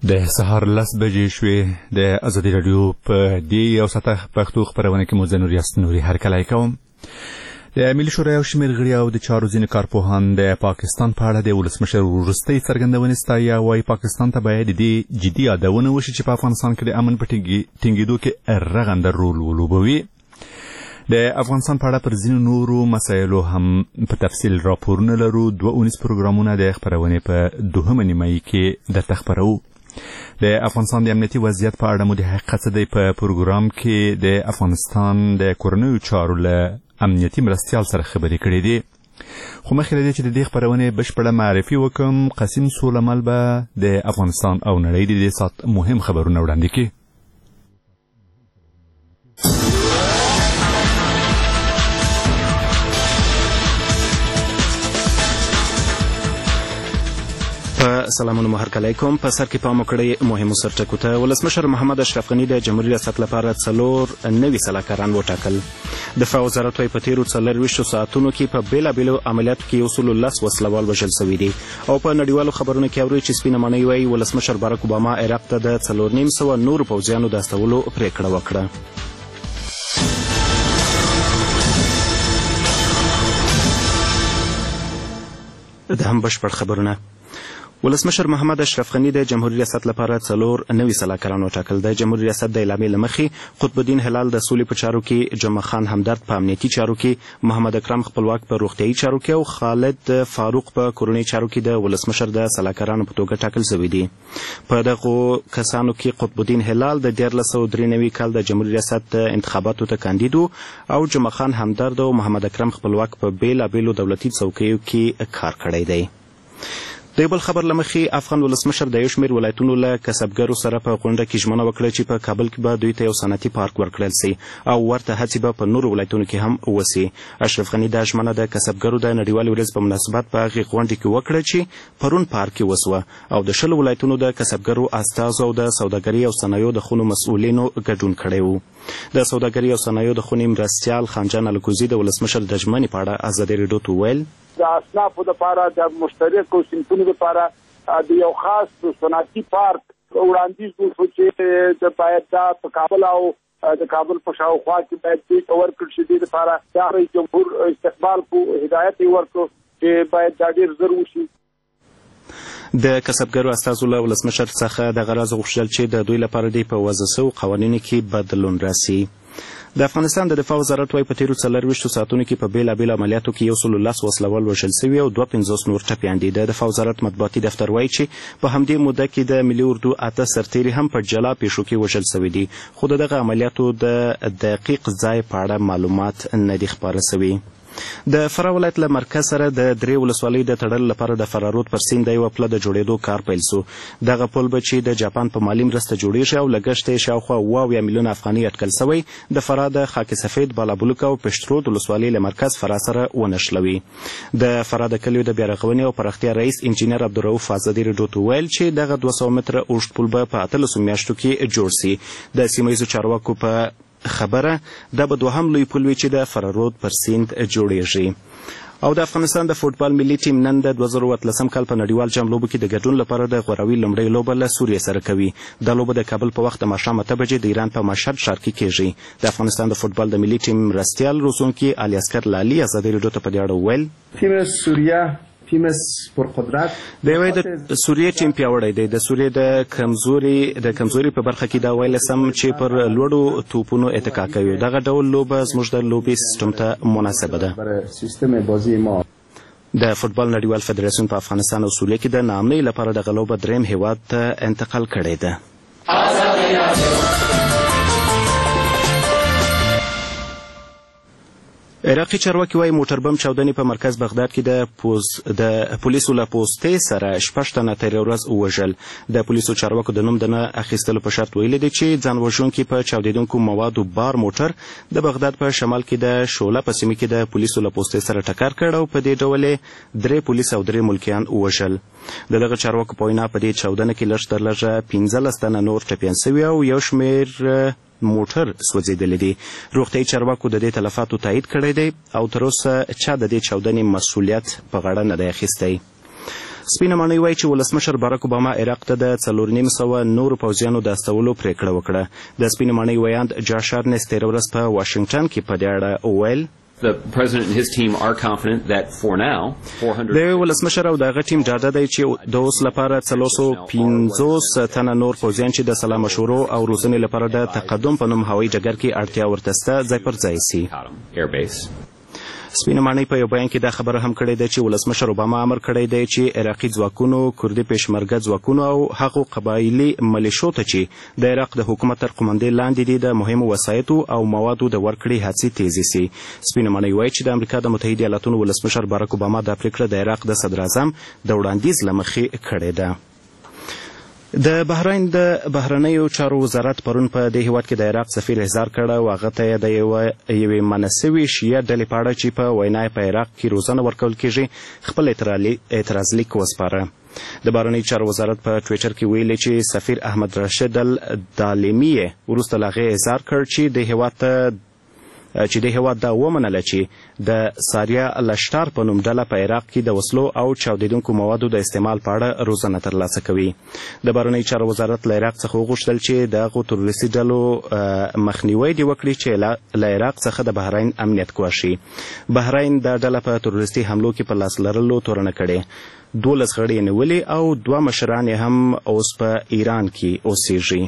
د سهار 10 بجې شوې د ازادي راډیو په دې یو ساعته پښتو خپرونه کې مو زه نوري هرکلی کوم. د ملي شورا یو شمېر غړي او د چارو ځینې کارپوهان د پاکستان په اړه د ولسمشر وروستۍ څرګندونې ستایي او وایي پاکستان ته باید د دې جدي یادونه وشي چې په افغانستان کې د امن په ټینګېدو کې رغنده رول ولوبوي. د افغانستان په اړه پر ځینو نورو مسایلو هم په تفصیل راپورونه لرو. 2 اونیز پروګرامونه د خپرونې په 2مه نیمایي کې درته خپروو. د افغانستان د امنیتي وضعیت په اړه مو د حقیقت څه دی په پروګرام کې د افغانستان د کورنیو چارو له امنیتي مرستیال سره خبرې کړې دي. خو مخکې له دې چې د دې خپرونې بشپړه معرفي وکړم، قسیم سولمل به د افغانستان او نړۍ د دې ساعت مهم خبرونه وړاندې کړي. سلامونه مو هرکلی کوم. په سر کې پام وکړئ مهمو سرټکو ته. ولسمشر محمد اشرف غني د جمهوریت ریاست لپاره 4 نوي سلاکاران وټاکل. دفاع وزارت وايي په تیرو 24 ساعتونو کې په بیلابیلو عملیاتو کې 10 وسلوال وژل شوي دي. او په نړیوالو خبرونو کې اورئ چې سپینه ماڼۍ وايي ولسمشر بارک اوباما عراق ته د 4,500 نورو پوځیانو د استولو پرېکړه وکړه. د هم بشپړ خبرونه. ولسمشر محمد اشرف غني د جمهوریت ریاست لپاره 4 نوي سلاکاران وټاکل. د جمهوریت ریاست د اعلامیې له مخې قطب الدین هلال د سولې په چارو کې، جمعه خان همدرد په امنیتي چارو کې، محمد اکرم خپلواک په روغتیايي چارو کې او خالد فاروق په کورنۍ چارو کې د ولسمشر د سلاکارانو په توګه ټاکل شوي دي. په دغو کسانو کې قطب الدین هلال د 1993 کال د جمهوریت ریاست انتخاباتو ته کاندید او جمعه خان همدرد او محمد اکرم خپلواک په بیلابیلو دولتي څوکیو کې کار کړی دی. د بل خبر لمخې افغان ولسمشر د یو شمېر ولایتونو له کسبګرو سره په غونډه کې ژمنه وکړه چې په کابل کې به دوی ته یو صنعتي پارک ورکړل سي او ورته هڅې به په نورو ولایتونو کې هم وسي. اشرف غني دا ژمنه د کسبګرو د نړیوالې ورځې په مناسبت په هغې غونډې کې وکړه چې پرون پارک کې وسوه او د 10 ولایتونو د کسبګرو استازو او د سوداګرۍ او صنایعو د خونو مسؤلینو ګډون کړی و. د سوداګرۍ او صنایعو د خونې مرستیال خانجان الکوزي د ولسمشر د ژمنې په اړه ازادي راډیو ته وویل د اصنافو لپاره د مشترکو صنفونو لپاره د یو خاص صنعتي پارک وړاندیز وشو چې د باید په کابل او د کابل په شاوخوا کې باید دې ورکړل شي. د لپاره د رئیس جمهور استقبال کو هدایت ورکړو چې باید دا ډېر ژر وشي. د کسبګرو استازو له ولسمشر څخه د غرض غوښتل چې د دوی لپاره د په وضع شویو قوانینو کې بدلون راسي. د افغانستان د دفاع وزارت وايي په تیرو 24 ساعتونو کې په بیلابیلو عملیاتو کې 11 وسلوال وژل شوي او 52 نور ټپیان دي. د دفاع وزارت مطبوعاتي دفتر وايي چې په همدې موده کې د ملي اردو 8 سرتیري هم په جلا پیښو کې وژل شوي دي، خو دغه عملیاتو د دقیق ځای په اړه معلومات نه دي خپاره شوي. د فراه ولایت له مرکز سره د 3 ولسوالیو د تړلو لپاره د فرارود پر سیند د یوه پله د جوړېدو کار پیل سو. دغه پل به چې د جاپان په مالي مرسته جوړېږي او لګښت یې شاوخوا اویا میلیونه افغانۍ اټکل شوی، د فراه د خاک سفید، بالابلوک او پشترود ولسوالۍ له مرکز فراه سره ونښلوي. د فراه د کلیو د بیارغونې او پراختیا رئیس انجینر عبدالرؤف ازادي راډیو ته وویل چې دغه 200 متره اوږد پل به په 18 میاشتو کې جوړ سي. د سیمهییزو چارواکو په خبره دا به 2هم لوی پل وي چې د فرارود پر سیند جوړیږي. او د افغانستان د فوټبال ملي ټیم نن د 2013 کال په نړیوال جام لوبو کې د ګډون لپاره د غوراوي لومړۍ لوبه له سوریې سره کوي. دا لوبه د کابل په وخت د ماښام 8 بجې د ایران په مشهد ښار کې کیږي. د افغانستان د فوټبال د ملي ټیم مرستیال روزونکي علي اصغر لالي ازادي راډیو ته په دې اړه وویل تیم سوریه تیم پرقدرت د سوریې ټیم پیاوړی دی. د سوریې د کمزوري په برخه کې دا ویل سم چې پر لوړو توپونو اتکا کوي. دغه ډول لوبه زموږ د لوبي سیستم ته مناسبه ده. سیستم بازی ما د فوټبال نړیوال فدراسیون په افغانستان او سوریه کې د ناامنۍ لپاره دغه لوبه دریم هیواد ته انتقال کړې ده. عراقي چارواکي وايي موټر بم چاودنې په مرکز بغداد کې د پولیسو له پوستې سره 6 تنه تېره ورځ ووژل. د پولیسو چارواکو د نوم د نه اخیستلو په شرط ویلي دي چې ځان وژونکي په چاودېدونکو موادو بار موټر د بغداد په شمال کې د شوله په سیمه کې د پولیسو له پوستې سره ټکر کړ او په دې ډول 3 پولیس او 3 ملکیان ووژل. د دغه چارواکو په وینا په دې چاودنه کې لږ تر لږه 15 تنه نور ټپیان شوي او یو شمېر موټر سوځېدلی دی. روغتیايي چارواکو د دې تلفاتو تایید کړی دی او تر اوسه چا د دې چاودنې مسؤلیت په غاړه نه دی اخیستی. سپینه ماڼۍ وایي چې ولسمشر باراک اوباما عراق ته د 4,500 نورو پوځیانو د استولو پرېکړه وکړه. د سپینه ماڼۍ ویاند جاش ارنست تېره ورځ په واشنګټن کې په دې اړه وویل The president and his team are confident that for now 400 د ولسمشر او دغه ټیم ډاډه دی چې د اوس لپاره 350 تنه نور پوځیان چې د سلا مشورو او روزنې لپاره د تقدم په نوم هوایي ډګر کې اړتیا ورته شته ځای پر ځای سي. سپینه ماڼۍ په یو بیان کې دا خبره هم کړې ده چې ولسمشر اوباما امر کړی دی چې عراقي ځواکونو، کردي پېشمرګه ځواکونو او هغو قبایلي ملیشو ته چې د عراق د حکومت تر قومندې لاندې دي د مهمو وسایطو او موادو د ورکړې هڅې تیزې سي. سپینه ماڼۍ وایي چې د امریکا د متحده ایالاتونو ولسمشر باراک اوباما دا پرېکړه د عراق د صدراعظم د وړاندیز له مخې کړې ده. د بحرین د بهرنیو چارو وزارت پرون په دې هیواد کې د عراق سفیر احضار کړه او هغه ته د یوې منع سوي شیعه ډلې په اړه چې په وینا په عراق کې روزنه ورکول کیږي خپل اعتراض لیک وسپاره. د بهرنیو چارو وزارت په ټویټر کې ویلي چې سفیر احمد راشد الدالمي وروسته له هغې اظهار کړ چې د هیواد دا ومنله چې د ساریا لشتار په نوم ډله په عراق کې د وسلو او چاودیدونکو موادو د استعمال په اړه روزنه ترلاسه کوي. د بهرنیو چارو وزارت له عراق څخه وغوښتل چې د هغو تروریستي ډلو مخنیوی دې وکړي چې له عراق څخه د بحرین امنیت ګواښي. بحرین دا ډله په تروریستي حملو کې په لاس لرلو تورنه کړې. 12 غړي یې نیولي او 2 مشران یې هم اوس په ایران کې اوسېږي.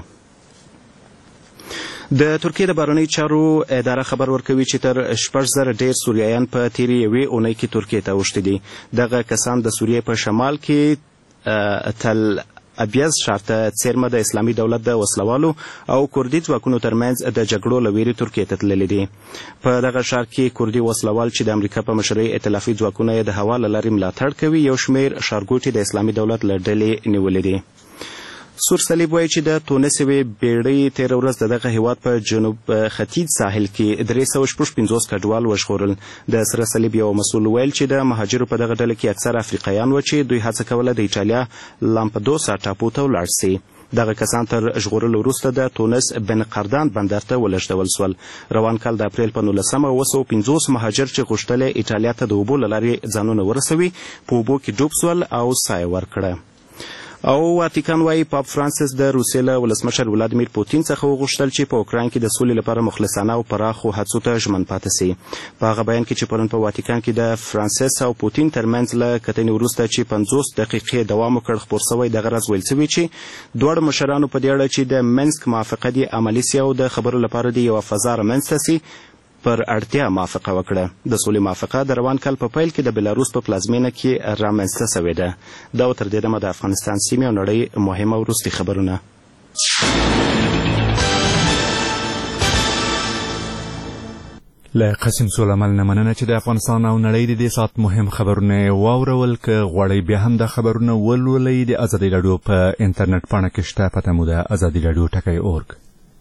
د ترکیې د بهرنیو چارو اداره خبر ورکوي چې تر 6,000 ډېر سوریایان په تېرې یوې اونۍ کې ترکیې ته اوښتي دي. دغه کسان د سوریې په شمال کې تل ابیض ښار ته څیرمه د اسلامي دولت د وسلوالو او کردي ځواکونو ترمنځ د جګړو له ویرې ترکیې ته تللي دي. په دغه ښار کې کردي وسلوال چې د امریکا په مشرۍ ائتلافي ځواکونه یې د هوا له لارې ملاتړ کوي یو شمېر ښارګوټي د اسلامي دولت له ډلې نیولي دي. سور صلیب وایي چې د تونس یوې بیړۍ تېره ورځ د دغه هیواد په جنوب ختیځ ساحل کې 356 کډوال وژغورل. د سره صلیب یو مسؤل ویل چې د مهاجرو په دغه ډله کې اکثر افریقایان و چې دوی هڅه کوله د ایټالیا لامپدوسا ټاپو ته ولاړ سي. دغه کسان تر ژغورلو وروسته د تونس بن قردان بندر ته ولېږدول سول. روان کال د اپریل په 19 250 مهاجر چې غوښتل ایټالیا ته د اوبو له لارې ځانونه ورسوي په اوبو کې ډوب سول او ساه یې ورکړه. او واتیکان وایي پاپ فرانسیس د روسیې له ولسمشر ولادیمیر پوتین څخه وغوښتل چې په اوکراین کې د سولې لپاره مخلصانه او پراخو هڅو ته ژمن پاتې سي. په هغه بیان کې چې پرون په واتیکان کې د فرانسیس او پوتین ترمنځ له کتنې وروسته چې 50 دقیقې دوام وکړ خپور سوی دغه راز ویل سوي چې دواړو مشرانو په دې اړه چې د منسک موافقه دې عملي سي او د خبرو لپاره دې یوه فضا رامنځته سي پر اړتیا موافقه وکړه. د سولې موافقه د روان کال په پیل کې د بلاروس په پلازمینه کې رامنځته سوې ده. دا تر دې دمه د افغانستان سیمې او نړۍ مهم او وروستي خبرونه. له قسم سولمل نه مننه چې د افغانستان او نړۍ د دې ساعت مهم خبرونه واورول. که غواړئ بیا هم د خبرونه ولولئ د ازادي راډیو په انټرنیټ پاڼه کې شته. پته مو ده azadiradiotakai.org.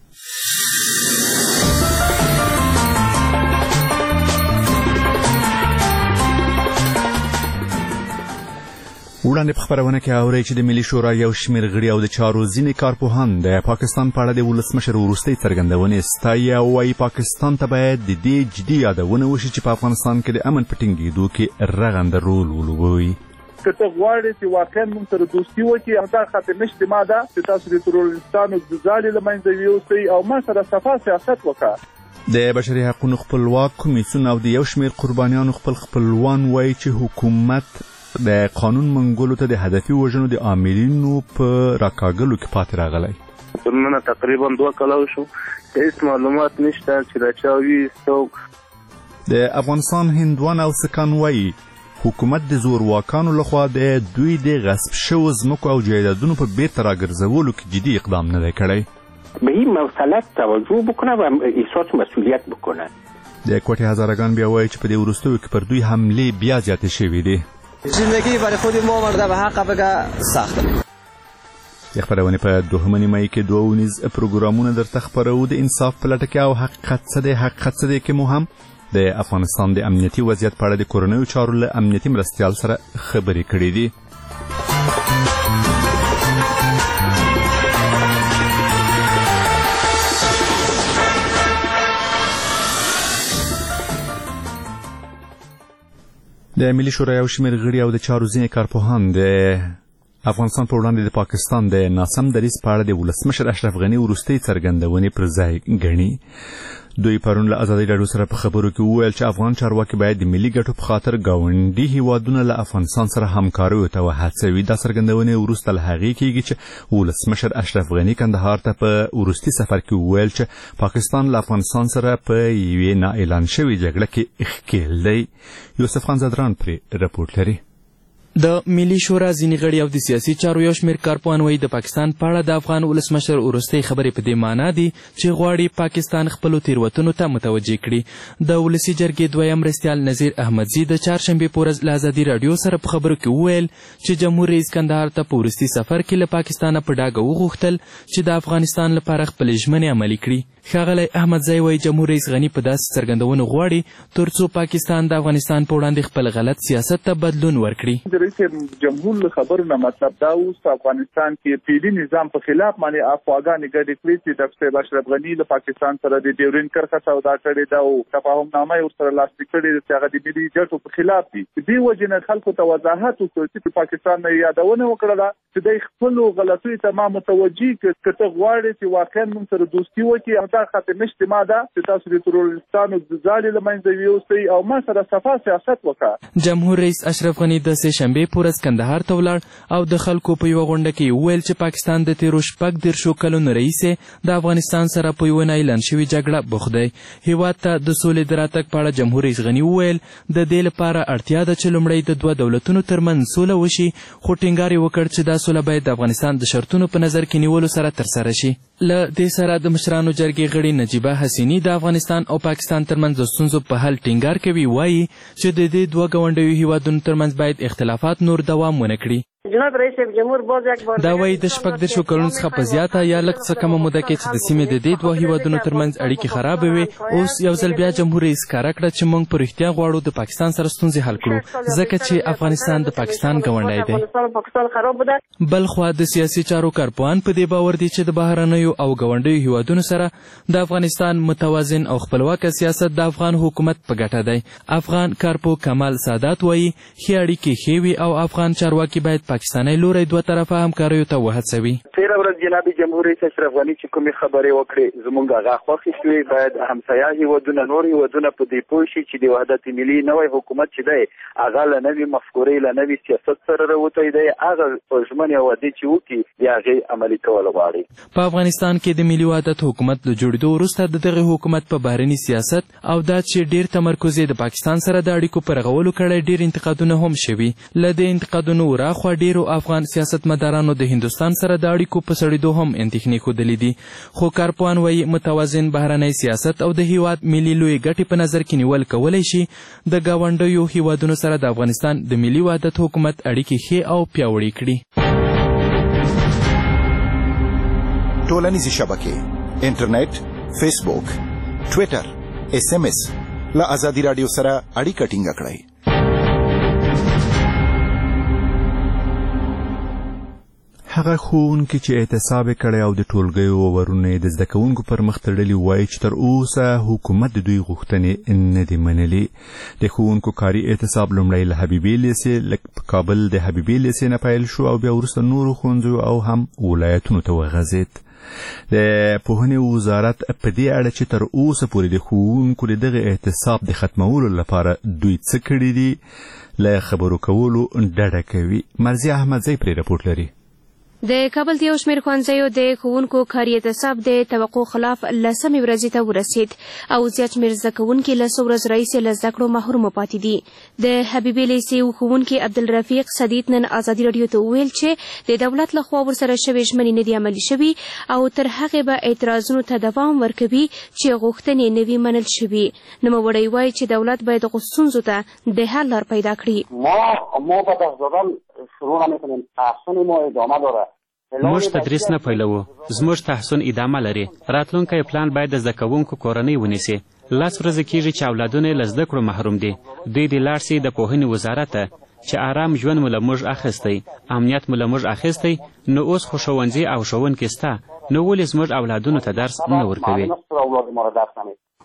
وړاندې په خبرونه کې اورئ چې د ملي شورا یو شمېر غړي او د چارو ځینې کارپوهان د پاکستان په اړه د ولسمشر وروستۍ څرګندونې ستایي او وایي پاکستان ته باید د دې جدي یادونه وشي چې په افغانستان کې د امن په ټینګېدو کې رغنده رول ولوبوي. که ته غواړې چې واقعا موږ سره دوستي وکړي همدا خاطر نشته ما ده چې تاسو د ترورستانو د ځالې له منځه یوسئ او ما سره صفا سیاست وکړه. د بشري حقونو خپلواک کمیسیون او د یو شمېر قربانیانو خپلوان وایي چې حکومت د قانون منګولو ته د هدفي وژنو د عاملینو په راکاږلو کې پاتې راغلی. نن تقریبا 2 کاله شو هیڅ معلومات نشته چې دا چا وي. د افغانستان هندوان او سکان وایي حکومت د زورواکانو لخوا د دوی د غصب شوو ځمکو او جایدادونو په بیرته راګرځولو کې جدي اقدام نه دی کړی. به این مسئله توجه بکنه و احساس مسئولیت بکنه. د کوټې هزارگان بیا وایي چې په دې وروستیو کې پر دوی حملې بیا زیاتې شوې دي. زندگی برای خود ما مرده به حق بگه سخته. د خبرونې په دوهمه نیمایي کې 2 پروګرامونه درته خپرو د انصاف په لټه کې او حقیقت څه دی کې مو هم د افغانستان د امنیتي وضعیت په اړه د کورنیو چارو له امنیتي مرستیال سره خبرې کړې دي. د ملي شورا یو شمېر غړي او د چارو ځینې کارپوهان د افغانستان په وړاندې د پاکستان د ناسم دریځ په اړه د ولسمشر اشرف غني وروستۍ څرګندونې پر ځای ګڼي. دوی پرون له ازادي راډیو سره په خبرو کې وویل چې افغان چارواکي باید د ملي ګټو په خاطر ګاونډي هیوادونه له افغانستان سره همکاریو ته وهڅوي. دا څرګندونې وروسته له هغې کېږي چې ولسمشر اشرف غني کندهار ته په وروستي سفر کې وویل چې پاکستان له افغانستان سره په یوې نااعلان شوې جګړه کې ښکېل دی. یوسف خان زدران پرې رپورټ لري. د ملي شورا ځینې غړي او د سیاسي چارو یو شمېر کارپوهان وایي د پاکستان په اړه د افغان ولسمشر وروستۍ خبرې په دې معنا دي چې غواړي پاکستان خپلو تېروتنو ته متوجه کړي. د ولسي جرګې دویم مرستیال نظیر احمدزي د چهارشنبې په ورځ له ازادي راډیو سره په خبرو کې وویل چې جمهور رئیس کندهار ته په وروستي سفر کې له پاکستانه په ډاګه وغوښتل چې د افغانستان لپاره خپلې ژمنې عملي کړي. ښاغلی احمدزی وایي جمهور رئیس غني په داسې څرګندونو غواړي تر څو پاکستان د افغانستان په وړاندې خپل غلط سیاست ته بدلون ورکړي. رئیس جمهور له خبرو نه مطلب دا اوس په افغانستان کې پیلي نظام په خلاف باندې افغانګانې ګډې کړې چې ډاکټر اشرف غني له پاکستان سره د ډیورین کرښه سودا کړې ده او تفاهمنامه یې ورسره لاسلیک کړې ده چې هغه د ملي ګټو په خلاف دي. د دې وجې نه خلکو ته وضاحت وکړو چې پاکستان نه یادونه وکړله چې د خپلو غلطیو ته ما متوجي که ته غواړې چې واقعا موږ سره دوستي وکړي او دا خاطر نشته ما ده چې تاسو د ترورستانو ځالې له منځه یوسئ او ما سره صفا سیاست وکړه. جمهور رئیس اشرف غني د سې شنبې په ورځ کندهار ته ولاړ او د خلکو په یوه غونډه کې وویل چې پاکستان د تېرو 40 کلونو راهیسې د افغانستان سره په یوه نااعلان شوې جګړه بوخت دی. هېواد ته د سولې د راتګ په اړه جمهور رئیس غني وویل د دې لپاره اړتیا ده چې لومړی د دوه دولتونو ترمنځ سوله وشي خو ټینګار یې وکړ چې دا سوله باید د افغانستان د شرطونو په نظر کې نیولو سره ترسره شي. له دې سره د مشرانو جرګې غړي نجیبه حسیني د افغانستان او پاکستان ترمنځ د ستونزو په حل ټینګار کوي. وایي چې د دې دوه ګاونډیو هیوادونو ترمنځ باید اختلافات نور دوام ونه کړي. جناب رئیس جمهور باز یک بار دا وایي د 40 کلونو څخه په زیاته یا لږ څه کمه موده کې چې د سیمې د دې دوه هیوادونو ترمنځ اړیکې خرابې وي اوس یو ځل بیا جمهور رئیس ښکاره کړه چې موږ په رښتیا غواړو د پاکستان سره ستونزې حل کړو ځکه چې افغانستان د پاکستان ګاونډی دی. بلخوا د سیاسي چارو کارپوهان په دې باور دي چې د بهرنیو او ګاونډیو هیوادونو سره د افغانستان متوازن او خپلواکه سیاست د افغان حکومت په ګټه دی. افغان کارپو کمال سادات وایي ښې اړیکې ښې وي او افغان چارواکي باید پاکستانی لوری دوه طرفه همکاریو ته وهڅوي. تېره ورځ جناب جمهور رئیس اشرف غني چې کومې خبرې وکړې زموږ هغه خوښې شوې. باید همسایه هیوادونه نور هیوادونه په دې پوه شي چې د وحدت ملي نوی حکومت چې دی هغه له نوي مفکورې له نوي سیاست سره راوتی دی. هغه ژمنې او وعدې چې وکړي د هغې عملي کول غواړي. په افغانستان کې د ملي وحدت حکومت له جوړېدو وروسته د دغه حکومت په بهرني سیاست او دا چې ډېر تمرکز یې د پاکستان سره د اړیکو په رغولو کړی ډېر انتقادونه هم شوي. له دې انتقادونو وراخوا ډېرو افغان سیاستمدارانو د هندوستان سره د اړیکو په سړېدو هم اندېښنې ښودلې دي. خو کارپوهان وایي متوازن بهرنی سیاست او د هیواد ملي لویې ګټې په نظر کې نیول کولی شي د ګاونډیو هیوادونو سره د افغانستان د ملي وحدت حکومت اړیکې ښې او پیاوړې کړي. ټولنیزې شبکې انټرنیټ، فیسبوک، ټویټر، SMS له ازادي راډیو سره اړیکه ټینګه کړئ. هغه ښوونکي چې اعتصاب کړی او د ټولګیو ورونه د زده کوونکو پر مخ تړلي وایي چې تر اوسه حکومت د دوی غوښتنې نه دي منلي. د ښوونکو کاري اعتصاب لومړی له حبیبي لیسې په کابل د حبیبي لیسې نه پیل شو او بیا وروسته نورو ښوونځیو او هم ولایتونو ته وغځېد. د پوهنې وزارت په دې اړه چې تر اوسه پورې د ښوونکو د دغه اعتصاب د ختمولو لپاره دوی څه کړي دي له خبرو کولو ډډه کوي. مرضیه احمدزی پرې رپورټ لري. د کابل د یو شمېر ښوونځیو د ښوونکو کاري اعتصاب د توقع خلاف 10مې ورځې ته ورسېد او زیات شمېر زده کوونکي له څو ورځو راهیسې له زده کړو محرومه پاتې دي. د حبیبي لیسې ښوونکي عبدالرفیق صدیق نن ازادي راډیو ته وویل چې د دولت لخوا ورسره شوې ژمنې نه دي عملي شوي او تر هغې به اعتراضونو ته دوام ورکوي چې غوښتنې نه وي منل شوي. نوموړی وایي چې دولت باید دغو ستونزو ته د حل لار پیدا کړي. ما به دادن شروع نمی‌کنیم. تحصیل ما ادامه داره. موږ تدریس نه پیلوو. زموږ تحصیل ادامه لري. راتلونکی پلان باید د زده کوونکو کورنۍ ونیسي. 10 ورځې کېږي چې اولادونه یې له زده کړو محروم دي. دوی دې لاړ سي د پوهنې وزارت ته چې آرام ژوند مو له موږ اخیستی، امنیت مو له موږ اخیستی، نو اوس خو ښوونځي او ښوونکي سته، نو ولې زموږ اولادونو ته درس نه ورکوي؟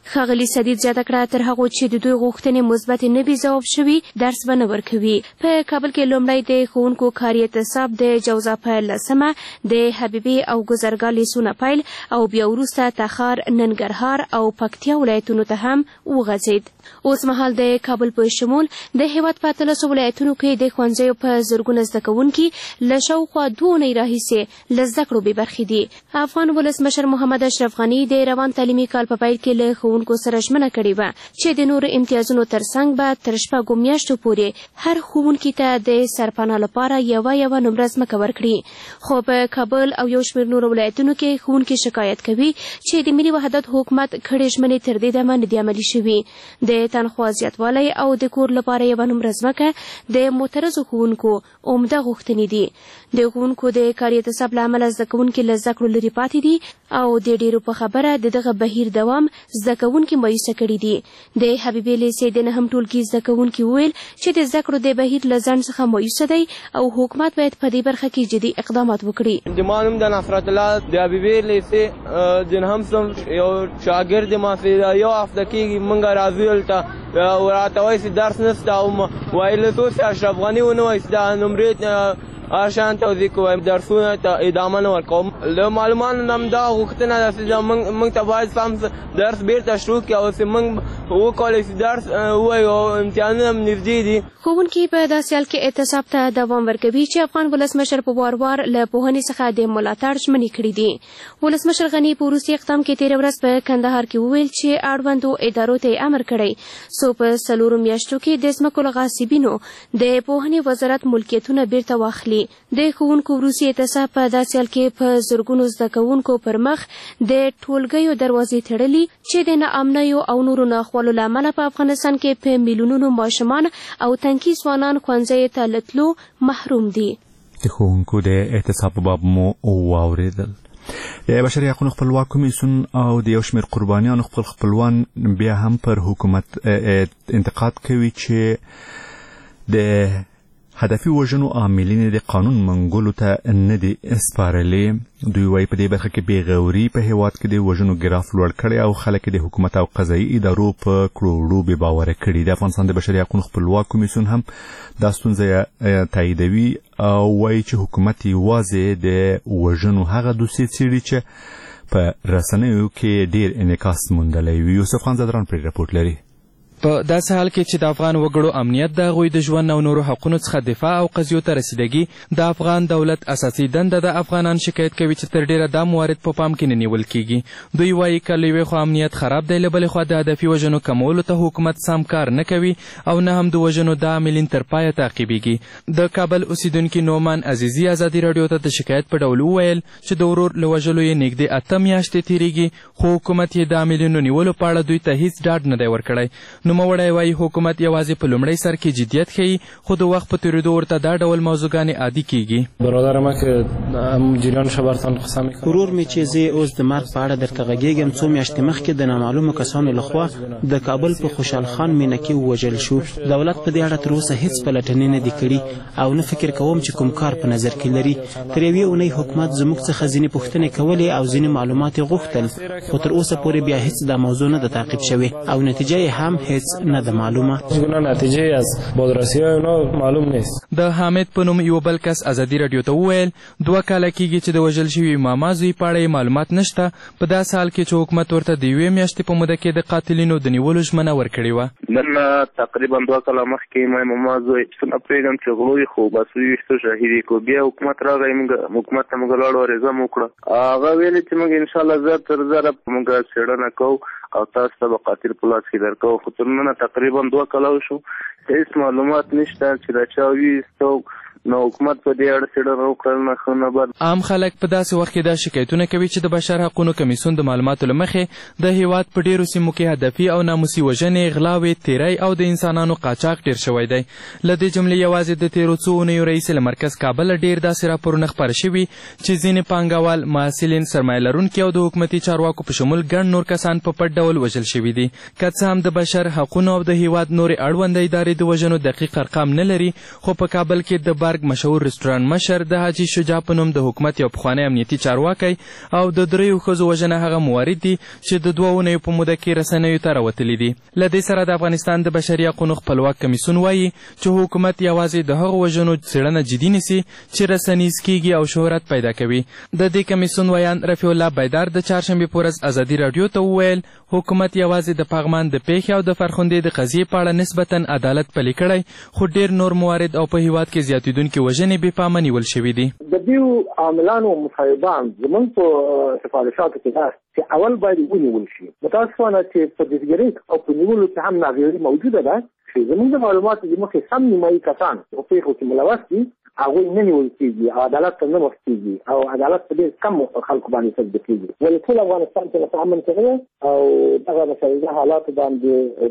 ښاغلي سدید زیاته کړه تر هغو چې د دوی غوښتنې مثبت نه وي ځواب شوي درس به نه ورکوي. په کابل کې لومړی د ښوونکو کاري اعتصاب د جوزا په 10 د حبیبي او ګذرګاه لیسونه پیل او بیا وروسته تخار، ننګرهار او پکتیا ولایتونو ته هم وغځېد. اوس مهال د کابل په شمول د هیواد په 13 ولایتونو کې د ښوونځیو په زرګونه زده کوونکي له شاوخوا 2 اونۍ راهیسې له زده کړو بې برخې دي. افغان ولسمشر محمد اشرف غني د روان تعلیمي کال په پیل کې له ښوونکو سره ژمنه کړې وه چې د نورو امتیازونو ترڅنګ به تر 6 میاشتو پورې هر ښوونکي ته د سرپناه لپاره یوه نمره ځمکه ورکړي. خو په کابل او یو شمېر نورو ولایتونو کې ښوونکي شکایت کوي چې د ملي وحدت حکومت کړې ژمنې تر دې دمه نه دي عملي شوي. د تنخوا زیاتوالی او د کور لپاره یوه نمره ځمکه د معترضو ښوونکو عمده غوښتنې دي. د ښوونکو د کاري اعتصاب له امله زده کوونکي له زده کړو لرې پاتې دي او د ډېرو په خبره د دغه بهیر دوام زده کوونکي مایوسه کړي دي. د حبیبي لیسې د 9 ټولګي زده کوونکي وویل چې د زده کړو د بهیر له ځنډ څخه مایوسه دی او حکومت باید په دې برخه کې جدي اقدامات وکړي. زما نوم د نصرت الله د حبیبي لیسې د 9 صنف یو شاګرد ما چې یو هفته کېږي موږ راځو دلته او راته وایي چې درس نشته او ویل څو چې اشرف غني ونه وایي چې دا نمرې آشان توضیح کوم درسونه ته ادامه نه ورکوم. له معلوماتو نم دا غوښتنه ده چې موږ ته باید سم درس بیرته شروع کړي او چې موږ وکولی چې درس ووایو او امتحانونه هم نږدې دي. ښوونکي په داسې حال کې اعتصاب ته دوام ورکوي چې افغان ولسمشر په وار وار له پوهنې څخه د ملاتړ ژمنې کړي دي. ولسمشر غني په وروستي اقدام کې تېره ورځ په کندهار کې وویل چې اړوندو ادارو ته امر کړی څو په 4 میاشتو کې د ځمکو له غاصبینو د پوهنې وزارت ملکیتونه بیرته واخلي. د ښوونکو وروستي اعتصاب په داسې حال کې په زرګونو زده کوونکو پر مخ د ټولګیو دروازې تړلي چې د ناامنیو او نورو ناخوالو له امله په افغانستان کې په میلیونونو ماشومان او تنکي ځوانان ښوونځیو ته له تلو محروم دي. د ښوونکو د اعتصاب په باب مو واورېدل. د بشري حقونو خپلواک کمیسیون او د یو شمېر قربانیانو خپل خپلوان بیا هم پر حکومت انتقاد کوي چې د هدفي وژنو عاملین د قانون منګولو ته نه دي سپارلې. دوی وایي په دې برخه کې بېغوري په هیواد کې د وژنو ګراف لوړ کړی او خلک د حکومت او قضایي ادارو په کړوړو بې باوره کړي. د افغانستان د بشري حقونو خپلواک کمیسیون هم دا ستونزه تاییدوي او وایي چې حکومت یوازې د وژنو هغه دوسیې څېړي چې په رسنیو کې ډېر انعکاس موندلی وي. یوسف خان زدران پرې راپورټ لري. په داسې حال کې چې د افغان وګړو امنیت د هغوی د ژوند او نورو حقونو څخه دفاع او قضیو ته رسیدګي د افغان دولت اساسي دنده ده. افغانان شکایت کوي چې تر ډیره دا موارد په پام کې نه نیول کیږي. دوی وایي که له یوې خوا امنیت خراب دی له بلې خوا د هدفي وژنو کمولو ته حکومت سم کار نه کوي او نه هم د وژنو دا عاملین تر پایه تعقیبیږي. د کابل اوسیدونکي نومان عزیزي ازادي راډیو ته د شکایت په ډول وویل چې د ورور له وژلو یې نږدې 8 میاشتې تیریږي خو حکومت یې د عاملینو نیولو په اړه دوی ته هیڅ ډاډ نه دی ورکړی. نوموړی وایي حکومت یوازې په لومړی سر کې جدیت ښیي خو د وخت په تېرېدو ورته دا ډول موضوعګانې عادي کیږي. برادر ما که جریان شبرتان قسم میکنم ورور می چې زه اوس د مرګ په اړه درته غږیږم. څو میاشتې مخکې د نامعلومو کسانو لخوا د کابل په خوشحال خان مینه کې ووژل شو. دولت په دې اړه تر اوسه هیڅ پلټنې نه دي کړي او نه فکر کوم چې کوم کار په نظر کې لري. تر یوې اونۍ حکومت زموږ څخه ځینې پوښتنې کولې او ځینې معلومات یې غوښتل خو تر اوسه پورې بیا هیڅ دا موضوع نه ده تعقیب شوې او نتیجه یې هم هیڅ نه ده معلومه. نتیجه از بازرسی اونا معلوم نیست. د حامد په نوم یو بل کس ازادي راډیو ته وویل 2 کاله کېږي چې د وژل شوي ماما زوی په اړه معلومات نشته. په داسې حال کې چې حکومت ورته د 1 میاشتې په موده کې د قاتلینو د نیولو ژمنه ورکړې وه. نن تقریبا 2 کاله مخکې ما ماما زوی څنګه پرېږدم چې غلوی خو بس ویشتو شاهدي کو بیا حکومت راغی حکومت ته موږ لاړو عریضه مو وکړه. هغه ویلي چې موږ انشاءالله زر تر زره موږ څېړنه کوو او تاسو ته به قاتل په لاس کې درکوو. خو تر ننه تقریبا 2 کاله وشو هیڅ معلومات نشته چې دا چا ویستو نو حکومت په دې اړه څېړنه وکړل نه ښه نه بد. عام خلک په داسې وخت کې دا شکایتونه کوي چې د بشر حقونو کمیسیون د معلوماتو له مخې د هیواد په ډیرو سیمو کې هدفي او ناموسي وژنې، غلاوې، تیری او د انسانانو قاچاق ډیر شوی دی. له دې جملې یوازې د تېرو څو اونیو راهیسې له مرکز کابل ډیر داسې راپورونه خپاره شوي چې ځینې پانګوال، محصلین، سرمایه لرونکي او د حکومتي چارواکو په شمول ګڼ نور کسان په پټ ډول وژل شوي دي. که څه هم د بشر حقونو او د هیواد نورې اړونده ادارې د وژنو دقیق ارقام نه لري خو په کابل کې د برګ مشهور رستوران مشر د حاجي شجاع په نوم د حکومت یو پخوانی امنیتي چارواکی او د 3 ښځو وژنه هغه موارد دي چې د 2 اونیو په موده کې رسنیو ته راوتلي دي. له دې سره د افغانستان د بشري حقوقو خپلواک کمیسیون وایي چې حکومت یوازې د هغو وژنو څېړنه جدي نیسي چې رسنیز کیږي او شهرت پیدا کوي. د دې کمیسیون ویان رفیع الله بیدار د چهارشنبې په ورځ ازادي راډیو ته وویل حکومت یوازې د پغمان د پیښې او د فرخندې د قضیې په اړه نسبتا عدالت پلی کړی خو ډېر نور موارد او په هیواد کې زیاتېدونکې وژنې بې پامه نیول شوي دي. د دې عاملانو مصاحبان زموږ په سفارشاتو کې دا چې اول باید ونیول شي. متاسفانه چې په دستګیرۍ او په نیولو کې هم ناغېړي موجوده ده چې زموږ د معلوماتو د مخې سم نیمایي کسان په پیښو کې ملوث دي هغوی نه نیول کېږي او عدالت ته نه مخکېږي او عدالت په ډېر کم خلکو باندې تطبیق کېږي. ولې ټول افغانستان کې په امن کې دی او دغه مسایده حالاتو باندې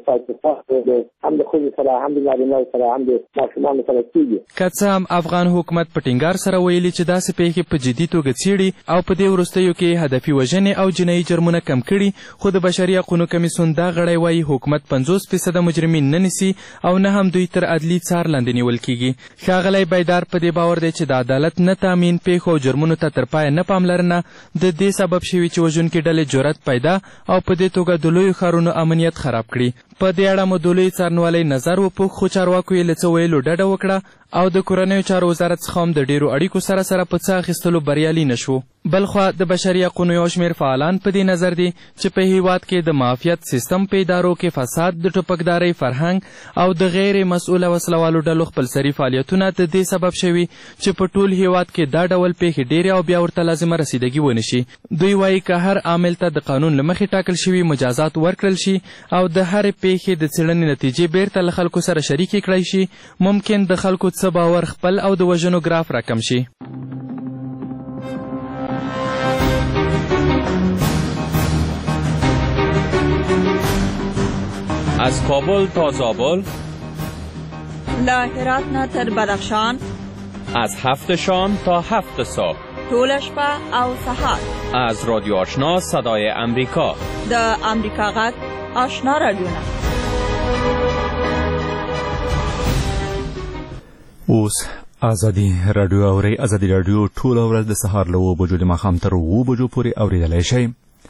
هم د ښځو سره هم د نارینهو سره هم د ماشومانو سره کېږي. که څه هم افغان حکومت په ټینګار سره ویلي چې داسې پیښې په جدي توګه څېړي او په دې وروستیو کې هدفي وژنې او جنایي جرمونه کم کړي خو د بشري حقوقو کمیسیون دا غړی وایي حکومت 50% مجرمین نه نیسي او نه هم دوی تر عدلي څار لاندې نیول کېږي. ښاغلی بیدار په دې باور دی چې د عدالت نه تامین پیښو او جرمونو ته تر پایه نه پاملرنه د دې سبب شوي چې وژونکي ډلې جرأت پیدا او په دې توګه د لویو ښارونو امنیت خراب کړي. په دې اړه مو د لوی څارنوالۍ نظر وپوښ خو چارواکو یې له څه ویلو ډډه وکړه او د کورنیو چارو وزارت څخه هم د ډېرو اړیکو سره په څه اخیستلو بریالي نه شو. بلخوا د بشري حقوقو یو شمېر فعالان په دې نظر دي چې په هیواد کې د معافیت سیستم په ادارو کې فساد د ټوپکدارۍ فرهنګ او د غیر مسؤله وسلوالو ډلو خپلسري فعالیتونه د دې سبب شوي چې په ټول هیواد کې دا ډول پیښې ډېرې او بیا ورته لازمه رسیدګي ونه شي. دوی وایي که هر عامل ته د قانون له مخې ټاکل شوي مجازات ورکړل شي او د هرې پیښې د څېړنې نتیجې بیرته له خلکو سره شریکې کړی شي ممکن د خلکو څه باور خپل او د وژنو ګراف راکم شي. از کابل تا زابل، له هرات نه تر بدخشان، از 7 شام تا 7 صبح، ټول شپه او سهار، از رادیو آشنا صدای امریکا، د امریکا غږ آشنا رادیو. اوس ازادي راډیو اورئ. ازادي راډیو ټوله ورځ د سهار له 9 بجو د ماښام تر 7 بجو پورې اورېدلی شئ.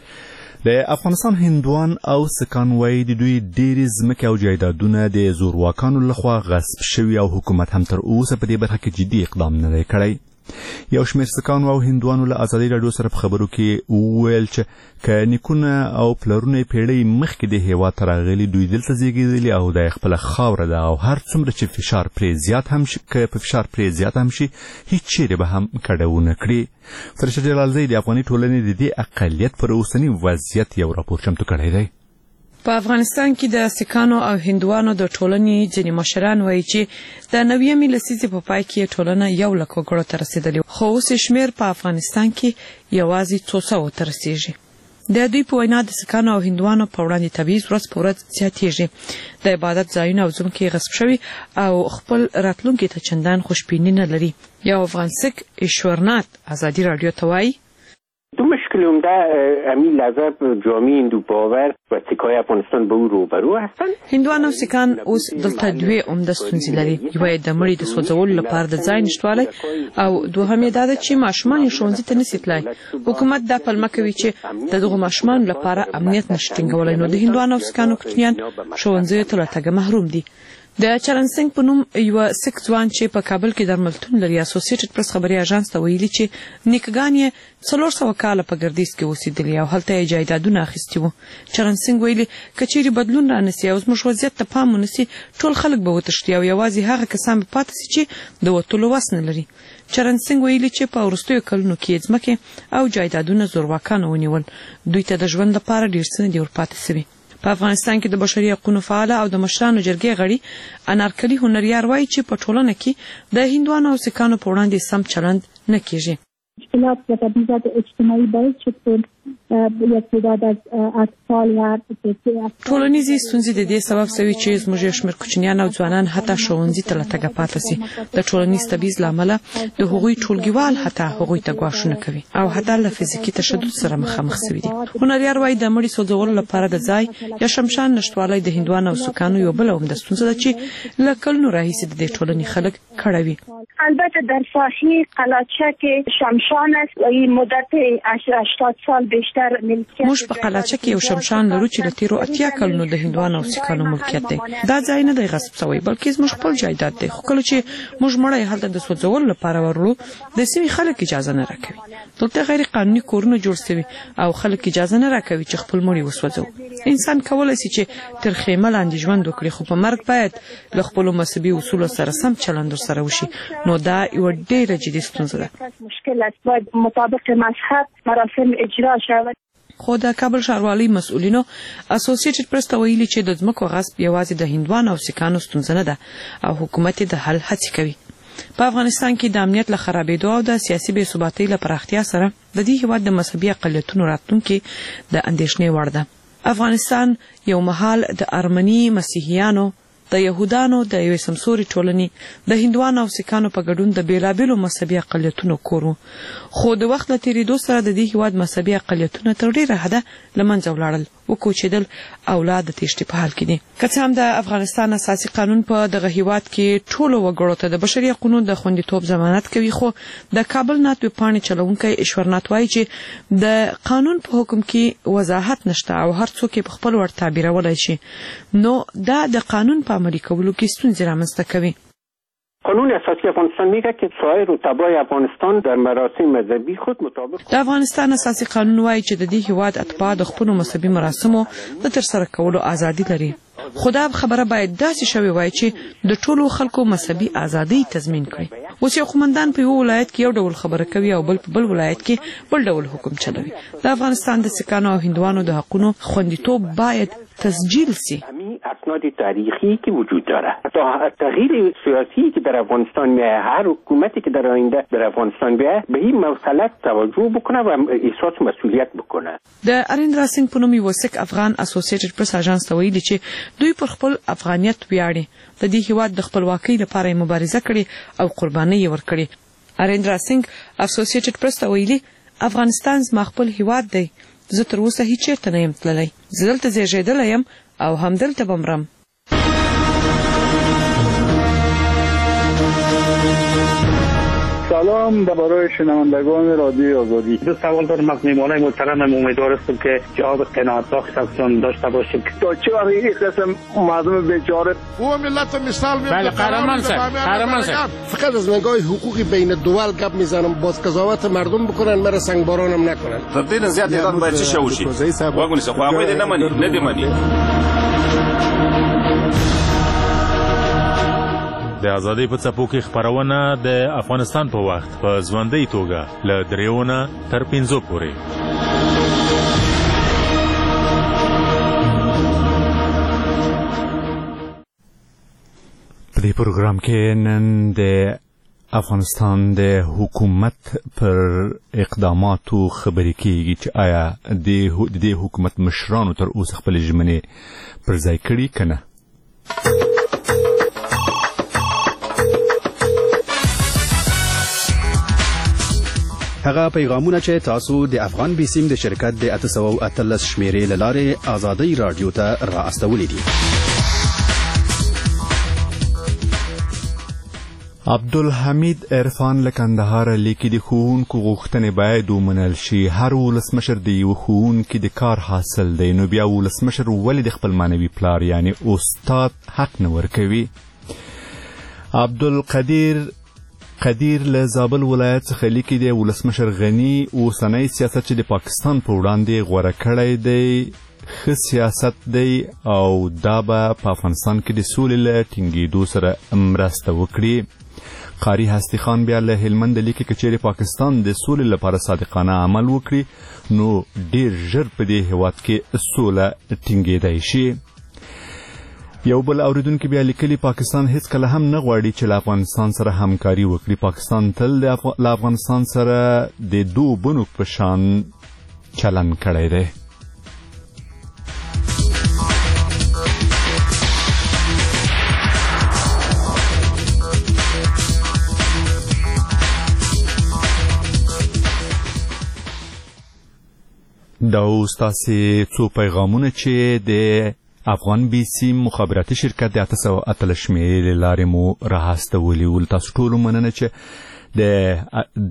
د افغانستان هندوان او سکان وایي د دوی ډېرې ځمکې او جایدادونه د زورواکانو لخوا غصب شوي او حکومت هم تر اوسه په دې برخه کې جدي اقدام نه دی کړی. یو شمېر سکانو او هندوانو له ازادي راډیو سره په خبرو کې وویل چې که نیکونه او پلرونه پیړۍ مخکې د هېواد ته راغلي دوی دلته زیږېدلي او دا یې خپله خاوره ده او هر څومره چې فشار پرې زیات هم شي که په فشار پرې زیات هم شي هیڅ چیرې به هم کډه ونه کړي. فرشته جلالزی د افغاني ټولنې د دې اقلیت پر اوسني وضعیت یو راپور چمتو کړی دی. په افغانستان کې د سکانو او هندوانو د ټولنې ځینې مشران وایي چې د 90مې لسیزې په پای کې ټولنه 1 لک وګړو ته رسېدلې خو اوس شمېر په افغانستان کې یوازې 200 ته رسېږي. د دوی په وینا د سکانو او هندوانو په وړاندې تبعیض ورځ په ورځ زیاتېږي. د عبادت ځایونه او ځمکې غصب شوي او خپل راتلونکي ته چندان خوشبیني نه لري. یو افغان سک ایشورنات ازادي راډیو ته وایي دو مشکل عمده همین لحظه جامعه هندو باور و سکای افغانستان به او روبرو هستند. هندوان او سکان اوس دلته دوی عمده ستونزې لري. یوه یې د مړي د سوځولو لپاره د ځای نشتوالی او دوهم یې دا ده چې ماشومان یې ښوونځي ته نشي تللی. حکومت دا پلمه کوي چې د دغو ماشومانو لپاره امنیت نشي ټینګولی نو د هندوان او سکانو کوچنیان ښوونځیو ته له تګه محروم دي. د چرن سنگ په نوم یو سک ځوان چې په کابل کې درملتون لري اسوسییټډ پریس خبري اژانس ته ویلي چې نیکګان یې 400 کاله په ګردیز کې اوسېدلي او هلته یې جایدادونه اخیستي وو. چرن سنگ ویلي که چیرې بدلون رانسي او زموږ وضعیت ته پام ونسي ټول خلک به وتښتي او یوازې هغه کسان به پاتې سي چې د وتلو وس نه لري. چرن سنگ ویلي چې په وروستیو کلونو کې ځمکې او جایدادونه زورواکانو ونیول. دوی ته د ژوند لپاره ډېر څه نه دي ورپاتې سوي. په افغانستان کې د بشري حقوقو فعال او د مشرانو جرګې غړي انارکلي هنریار وایي چې په ټولنه کې د هندوانو او سکانو په وړاندې سم چلند نه کیږي. مشکلات و تبعیضات اجتماعی باعث شد که یک تعداد از اطفال و ټولنیزې ستونزې د دې سبب شوي چې زموږ یو شمېر کوچنیان او ځوانان حتی ښوونځي ته له تګه پاتې سي. د ټولنیز تبعیض له امله د هغوی ټولګیوال حتی هغوی ته ګواښونه کوي او حتی له فزیکي تشدد سره مخامخ سوي دي. هنریار وایي د مړي سوځولو لپاره د ځای یا شمشان نشتوالی د هندوانو او سوکانو یو بله عمده ستونزه ده چې له کلونو راهیسې د دې ټولنې خلک کړوي. البته در ساحه قلاچه که شمشان است و این مدت 80 سال بیشتر ملکیت موږ په قلاچه کې یو شمشان لرو چې له تیرو 80 کلونو د هندوانو او سیکانو ملکیت دی. دا ځای نه دی غصب شوی بلکې زموږ خپل جایداد دی، خو کله چې موږ مړی هلته د سوځولو لپاره ورلو د سیمې خلک اجازه نه راکوي. دلته غیر قانوني کورونه جوړ شوي او خلک اجازه نه راکوي چې خپل مړي وسوځوي. انسان کولی شي چې تر خیمه لاندې ژوند وکړي، خو په مرګ باید له خپلو مذهبي اصولو سره سم چلند ورسره وشي. نو دا یوه ډېره جدي ستونزه ده. مشکل است، باید مطابق مذهب مراسم اجرا شود. خو د کابل ښاروالۍ مسؤلینو اسوسییټډ پریس ته ویلي چې د ځمکو غصب یوازې د هندوانو او سیکانو ستونزه نه ده او حکومت یې د حل هڅې کوي. په افغانستان کې د امنیت له خرابېدو او د سیاسي بې ثباتۍ له پراختیا سره د دې هېواد د مذهبي اقلیتونو راتلونکي د اندېښنې وړ ده. افغانستان یو مهال د ارمني مسیحیانو، د یهودانو، د یوې سمسورې ټولنې، د هندوانو او سیکانو په ګډون د بېلابېلو مذهبي اقلیتونو کور و. خو د وخت له تېرېدو سره د دې هېواد مذهبي اقلیتونه تر ډېره حده له منځه ولاړل، وکوچېدل او لا د تېښتې په حال کې دي. که څه هم د افغانستان اساسي قانون په دغه هېواد کې ټولو وګړو ته د بشري حقونو د خوندیتوب ضمانت کوي، خو د کابل نات ویبپاڼې چلوونکی ایشورنات وایي چې د قانون په حکم کې وضاحت نشته او هر څوک یې په خپل وړ تعبیرولی شي. نو دا د قانون په عملي کولو کې ستونزې رامنځته کوي. قانون اساسی افغانستان میگه که سایر رتبای افغانستان در مراسم مذهبی خود مطابق د افغانستان اساسي قانون وایي چې د دې هېواد اتباع د خپلو مذهبي مراسمو د ترسره کولو ازادي لري. خو دا خبره باید داسې شوې وای چې د ټولو خلکو مذهبي ازادي تضمین کړي. اوس یو قومندان په یو ولایت کې یو ډول خبره کوي او بل په بل ولایت کې بل ډول حکم چلوي. د افغانستان د سیکانو او هندوانو د حقونو خوندیتوب باید تسجیل سی. اسناد تاریخی که وجود داره، تغییر سیاسی که در افغانستان میاد، هر حکومتی که در آینده در افغانستان بیاد به این مسئله توجه بکنه و احساس مسئولیت بکنه. د اریندرا سینګ په نوم یو سیک افغان اسوسییټډ پریس اژانس ته ویلي چې دوی پر خپل افغانیت ویاړي. د دې هېواد د خپلواکۍ لپاره مبارزه کړې او قربانۍ یې ورکړې. اریندرا سینګ اسوسییټډ پریس ته ویلي افغانستان زما خپل هېواد دی، زه تر اوسه هیڅ چېرته نه یم تللی، زه دلته زیږېدلی یم او همدلته به مرم. سلام برای شنوندگان رادیو آزادی. دو سوال دارم از میهمانان محترمم، امیدوار هستم که جواب قناعت بخش ازشان داشته باشیم. تا چه وقت این قسم مردم بیچاره او ملت مثال میاد. بله قهرمان صاحب فقط از نگاه حقوقی بین دول گپ میزنم، باز قضاوت مردم بکنن، مرا سنگبارانم نکنن. تر دې نه زیات اعلان باید څه وشي. واګونی څه خو هغه دې نه مني. د ازادۍ په څپو کې خپرونه د افغانستان په وخت په ژوندۍ توګه له 3 تر 5 پورې. په دې پروګرام کې نن د افغانستان د حکومت پر اقداماتو خبرې کیږي چې آیا د دې حکومت مشرانو تر اوسه خپل ژمنې پر ځای کړي که نه. هغه پیغامونه چې تاسو د افغان بیسیم د شرکت د 813 شمیرې له لارې آزادۍ رادیو ته را استولې دي. عبدالحمید عرفان له کندهار لیکي د ښوونکو غوښتنې باید ومنل شي. هر ولسمشر د یو ښوونکي د کار حاصل دی، نو بیا ولسمشر ولې د خپل معنوي پلار یعنی استاد حق نه ورکوي؟ عبدالقدیر له زابل ولایت څخه لیکي د ولسمشر غني اوسنی سیاست چې د پاکستان په وړاندې غوره کړی دی ښه سیاست دی او دا به په افغانستان کې د سولې له ټینګېدو سره مرسته وکړي. قاری هستی خان بیا له هلمند لیکي که چیرې پاکستان د سولې لپاره صادقانه عمل وکړي نو ډېر ژر په دې هېواد کې سوله ټینګېدی شي. یو بل اوریدونکي بیا لیکلي پاکستان هیڅکله هم نه غواړي چې له افغانستان سره همکاري وکړي. پاکستان تل له افغانستان سره د دوو بنو په شان چلن کړی دی. دا اوس تاسې څو پیغامونه چې د افغان بي سي مخابراتي شرکت د 883 شمېرې له لارې مو راهستولي ول. تاسو ټولو مننه چې د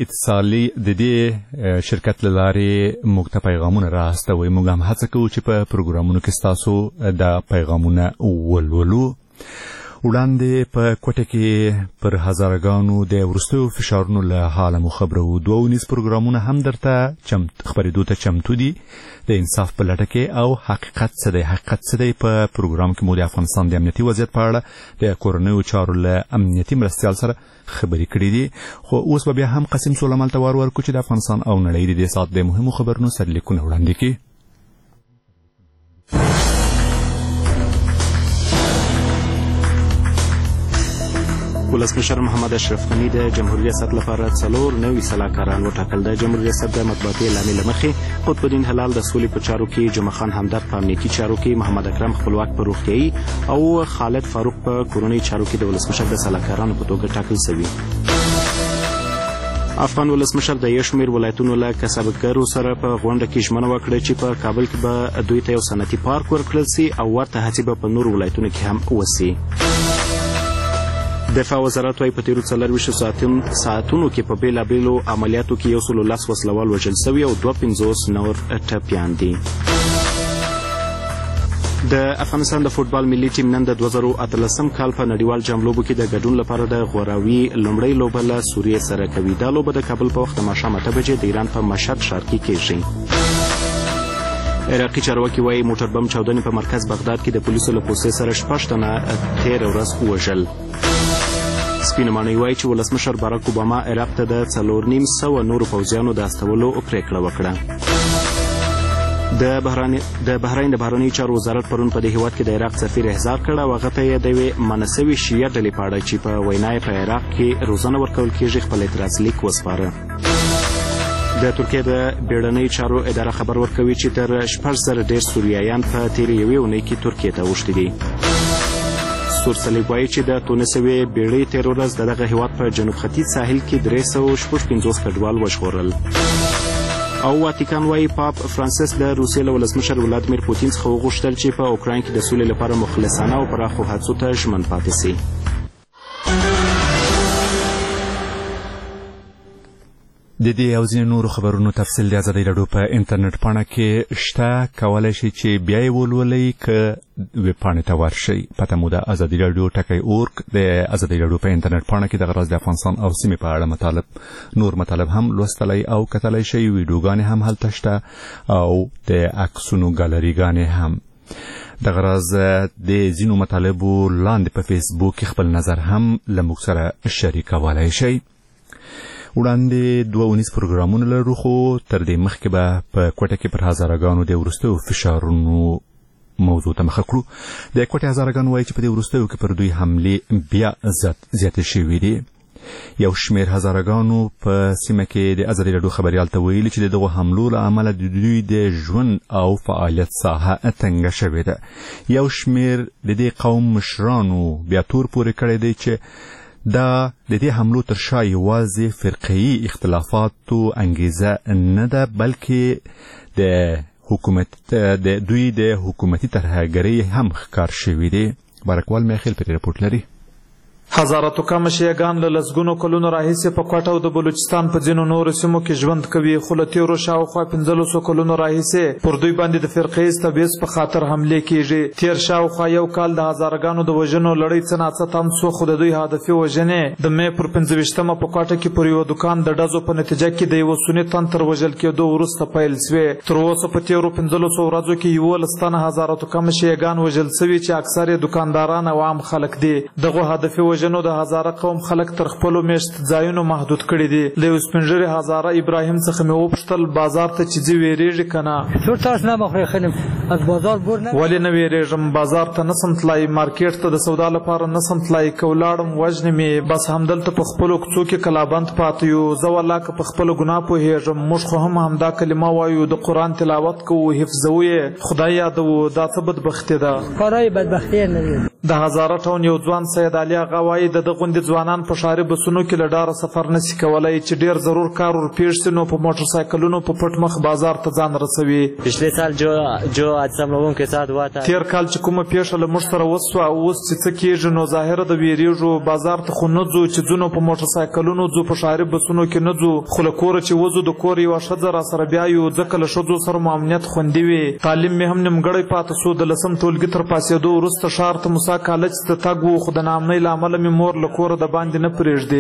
دې شرکت له لارې موږ ته پیغامونه راهستوئ. موږ هم هڅه کوو چې په پروګرامونو کې ستاسو دا پیغامونه ولولو. وړاندې په کوټه کې پر هزارګانو د وروستیو فشارونو له حاله مو خبرو. 2 ونیز پروګرامونه هم درته خپرېدو ته چمتو دي د انصاف په لټه کې او حقیقت څه دی. په پروګرام کې مو د افغانستان د امنیتي وضعیت په اړه د کورنیو چارو له امنیتي مرستیال سره خبرې کړې دي. خو اوس به بیا هم قسیم سلیمان ته وار ورکړو چې د افغانستان او نړۍ د دې ساعت د مهمو خبرونو سرلیکونه وړاندې کړي. ولسمشر محمد اشرف غني د جمهوریت ریاست لپاره 4 نوي سلاکاران وټاکل. د جمهوریت ریاست د مطبوعاتي اعلامیې له مخې قطب الدین هلال د سولې په چارو کې، جمعه خان همدرد په امنیتي چارو کې، محمد اکرم خپلواک په روغتیایي او خالد فاروق په کورنۍ چارو کې د ولسمشر د سلاکارانو په توګه ټاکل شوي. افغان ولسمشر د یو شمېر ولایتونو له کسبګرو سره په غونډه کې ژمنه وکړه چې په کابل کې به دوی ته یو صنعتي پارک ورکړل شي او ورته هڅې به په نورو ولایتونو کې هم وشي. دفاع وزارت وايي په تیرو 24 ساعتونو کې په بیلابیلو عملیاتو کې 110 وسلوال وژل شوي او 250 نور ټپیان دي. د افغانستان د فوټبال ملي ټیم نن د 2018 کال په نړیوال جام لوبو کې د ګډون لپاره د غوراوي لومړۍ لوبه له سوریې سره کوي. دا لوبه د کابل په وخت د ماښام 8 بجې د ایران په مشهد ښار کې کیږي. عراقي چارواکي وايي موټر بم چاودنې په مرکز بغداد کې د پولیسو له پوستې سره 6 تنه تېره ورځ ووژل. سپینه ماڼۍ وايي چې ولسمشر باراک اوباما عراق ته د 4,500 نورو پوځیانو د استولو پریکړه وکړه. د بحرین د بهرنیو چارو وزارت پرون په دې هیواد کې د عراق سفیر احضار کړ او هغه ته یې د یوې منسوي شیعه ډلې په اړه چې په وینا یې په عراق کې روزنه ورکول کېږي خپل اعتراض لیک وسپاره. د ترکیې د بیړنیو چارو اداره خبر ورکوي چې تر 6,000 ډېر سوریایان په تېرې یوې اونۍ کې ترکیې ته اوښتي دي. سورسلیب وایي چې د تونسوي بیړۍ تېره ورځ د دغه هیواد په جنوب ختیځ ساحل کې 356 کډوال وژغورل. او واتیکان وایي پاپ فرانسیس د روسیې له ولسمشر ولادیمیر پوتین څخه وغوښتل چې په اوکراین کې د سولې لپاره مخلصانه او پراخو هڅو ته ژمن پاتې شي. د دې او ځینې نورو خبرونو تفصیل د ازادۍ راډیو په انټرنیټ پاڼه کې شته. کولی شئ چې بیا یې ولولئ که ویب پاڼې ته ورشئ. پته مو د ازادۍ راډیو ټکی.org د ازادۍ راډیو په انټرنیټ پاڼه کې دغه راز د افغانستان او سیمې په اړه نور مطالب هم لوستلی او کتلی شئ. ویډیوګانې هم هلته شته او د عکسونو ګالریګانې هم. دغه راز د ځینو مطالبو لاندې په فیسبوک کې خپل نظر هم له موږ سره شریکولی شئ. وړاندې 2 ونیز پروګرامونه لرو خو تر دې مخکې به په کوټه کې پر هزارګانو د وروستیو فشارونو موضوع ته مخه کړو. د کوټې هزارګان وایي چې په دې وروستیو کې پر دوی حملې بیا زیاتې شوي دي. یو شمېر هزارګانو په سیمه کې د ازادۍ راډیو خبریال ته ویلي چې د دغو حملو له امله د دوی د ژوند او فعالیت ساحه تنګه شوې ده. یو شمېر د دې قوم مشرانو بیا تور پورې کړی دی چې دا د دې حملو تر شا یوازې فرقه‌ایي اختلافاتو انګیزه نه ده بلکې د دوی د حکومتي ترهګرۍ هم ښکار شوي دي. بارکوال میخیل پرې رپورټ لري. هزاره توکمه شیعهګان له لسګونو کلونو راهیسې په کوټه او د بلوچستان په ځینو نورو سیمو کې ژوند کوي خو له تېرو شاوخوا 1500 کلونو راهیسې پر دوی باندې د فرقه‌ایي تبعیض په خاطر حملې کیږي. تېر شاوخوا یو کال د هزارګانو د وژنو لړۍ څه ناڅه تم څو خو د دوی هدفي وژنې د مې پر 25مه په کوټه کې پر یو دکان د ډزو په نتیجه کې د یو سني تن تر وژل کېدو وروسته پیل شوې. تر اوسه په تېرو 1500 ورځو کې 11 تنه هزاره توکمه شیعهګان وژل شوي چې اکثر یې دکانداران او عام خلک دي. دغه هدفي وژنو د هزاره قوم خلک تر خپلو میشت ځایونو محدود کړي دي. له یو سپین ږیري هزاره ابراهیم څخه مې وپوښتل بازار ته چې ځې ویرېږي که نه؟ ولې نه ویرېږم، بازار ته نه سم تلای، مارکیټ ته د سودا لپاره نه سم تلای، که ولاړم وژنې مې، بس همدلته په خپلو کوڅو کې کلابند پاتې یو. زه والله که په خپله ګناه پوهېږم، موږ خو هم همدا کلمه وایو، د قرآن تلاوت کوو، حفظوو یې، خدای یادوو. دا څه بدبختي ده؟ کارای بدبختي نه لري. د هزاره ټاون یو ځوان سید علي اغا وایي د ده غوندې ځوانان په ښاري بسونو کې له ډاره سفر نشي کولی، چې ډېر ضرور کار ورپېښ شي نو په موټر سایکلونو په پټ مخ بازار ته ځان رسوي. تېر کال چې کومه پیښه له موږ سره وسوه او اوس چې څه کېږي نو ظاهره د ویرېږو. بازار ته خو نه ځو چې ځو په موټر سایکلونو ځو، په ښاري بسونو کې نه ځو، خو له کوره چې وځو د کور یوه ښځه راسره بیا یو، ځکه له ښځو سره مو امنیت خوندي وي. تعلیم مې هم نیمګړی پاتې سو. د 10م ټولګي تر پاسېدو وروسته ښار ته موسی کالج ته تګ و، خو د ناامنۍ له امله مې مور له کوره د باندې نه پرېږدي.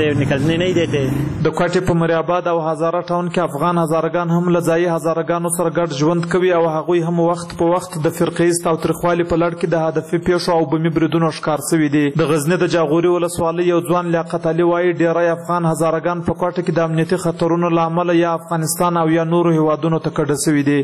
د کوټې په مریاباد او هزاره ټاون کې افغان هزارهګان هم له ځایي هزارهګانو سره ګډ ژوند کوي او هغوی هم وخت په وخت د فرقهیز تاوتریخوالي په لړ کې د هدفي پیښو او بمي بریدونو ښکار شوي دي. د غزني د جاغوري ولسوالۍ یو ځوان لیاقت علي وایي ډېری افغان هزارهګان په کوټه کې د امنیتي خطرونو له امله یا افغانستان او یا نورو هیوادونو ته کډه شوي دي.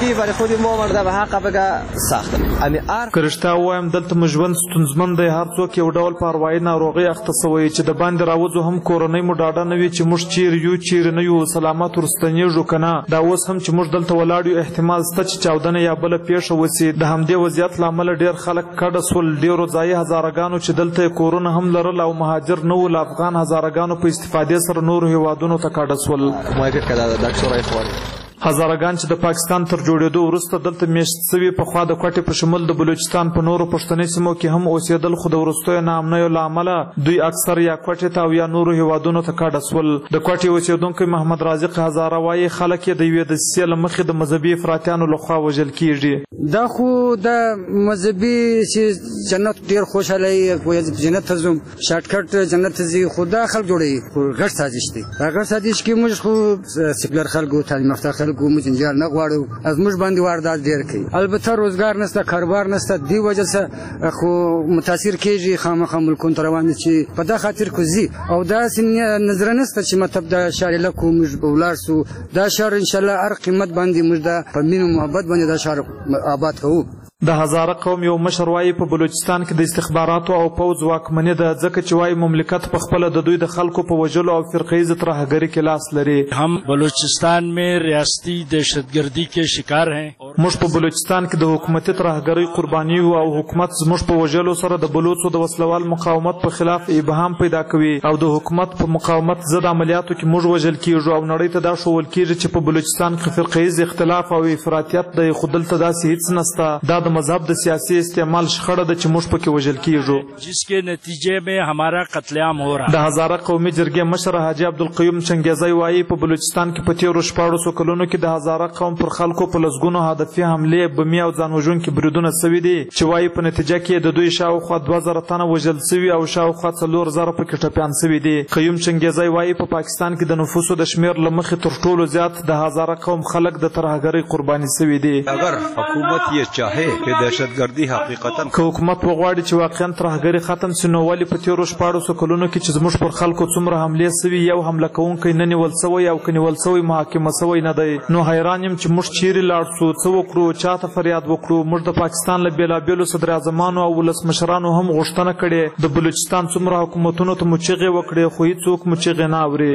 که رښتیا ووایم دلته مو ژوند ستونزمن دی. هر څوک یو ډول په اروايي ناروغۍ اخته شوی، چې د باندې راوځو هم کورنۍ مو ډاډه نه وي چې موږ چیرې یو چیرې نه یو، سلامت ورستنېږو که نه. دا اوس هم چې موږ دلته ولاړ یو احتمال شته چې چاودنه یا بله پیښه وسي. د همدې وضعیت له امله ډېر خلک کډه شول. ډېرو ځایي هزارهګانو چې دلته یې کورونه هم لرل او مهاجر نه وو، له افغان هزارهګانو په استفادې سره نورو هیوادونو ته کډه شول. هزارهګان چې د پاکستان تر جوړېدو وروسته دلته میشت شوي، پخوا د کوټې په شمول د بلوچستان په نورو پښتني سیمو کې هم اوسېدل، خو د وروستیو ناامنیو له امله دوی اکثر یا کوټې ته او یا نورو هیوادونو ته کډه شول. د کوټې اوسېدونکی محمد رازق هزاره وایي خلک یې د یوې دسیسې له مخې د مذهبي افراطیانو لخوا وژل کېږي. دا خو د مذهبي چې جنت ډېر خوشحاله جنت ته ځم شارټکټ جنت ته ځي، خو دا خلک جوړوي، خو غټ سازش دی. هغه سازش کې موږ خو سیکولر خلکو تعلیم یافته خلکو موږ جنجال نه غواړو، از موږ باندې واردات ډېر کوي. البته روزګار نشته، کاروبار نشته، دې وجه څخه خو متاثر کېږي خامخا ملکونو ته روان دي چې په دا خاطر کو ځي. او داسې نظر نشته چې مطلب دا شار لکو موږ به ولاړ سو. دا شار انشاءالله هر قیمت باندې موږ دا په مینه محبت باندې دا شار آباد کوو. د هزاره قوم یو مشر وایي په بلوچستان کې د استخباراتو او پوځ واکمني ده، ځکه چې وایي مملکت په خپله د دوی د خلکو په وژلو او فرقهیز ترهګرۍ کې لاس لري. هم بلوچستان میں ریاستی دہشتگردی کے شکار ہیں. موږ په بلوچستان کې د حکومتي ترهګرۍ قرباني یو او حکومت زموږ په وژلو سره د بلوڅو د وسلوال مقاومت په خلاف ابهام پیدا کوي او د حکومت په مقاومت ضد عملیاتو کې موږ وژل کېږو او نړۍ ته دا ښوول کېږي چې په بلوچستان کې فرقهیز اختلاف او افراطیت دی، خو دلته داسې هیڅ نشته. دا د مذهب د سیاسي استعمال شخړه ده چې موږ پکې وژل کېږو، جس کے نتیجے میں ہمارا قتل عام ہو رہا. د هزاره قومي جرګې مشر حاجي عبدالقیوم چنګیزی وایي په بلوچستان کې په تېرو 14 کلونو کې د هزاره قوم پر خلکو په لسګونو هدفي حملې، بمي او ځان وژونکي بریدونه شوي دي، چې وایي په نتیجه کې د دوی شاوخوا 2000 تنه وژل شوي او شاوخوا 4000 پکې ټپیان شوي دي. قیوم چنګیزی وایي په پاکستان کې د نفوسو د شمېر له مخې تر ټولو زیات د هزاره قوم خلک د ترهګرۍ قرباني شوي دي. اگر حکومت یې چاهے کہ دہشتگردی حقیقتا که حکومت وغواړي چې واقعا ترهګري ختم شي نو ولې په تېرو 14 کلونو کې چې زموږ پر خلکو څومره حملې شوي یو حمله کوونکی نه نیول شوی او که نیول شوی محاکمه شوی نه دی. نو حیران یم چې موږ چیرې لاړ شو، څه وکړو، چاته فریاد وکړو. موږ د پاکستان له بېلابېلو صدراعظمانو او ولسمشرانو هم غوښتنه کړې، د بلوچستان څومره حکومتونو ته مو چیغې وکړې، خو هېڅوک مو چیغې نه اوري.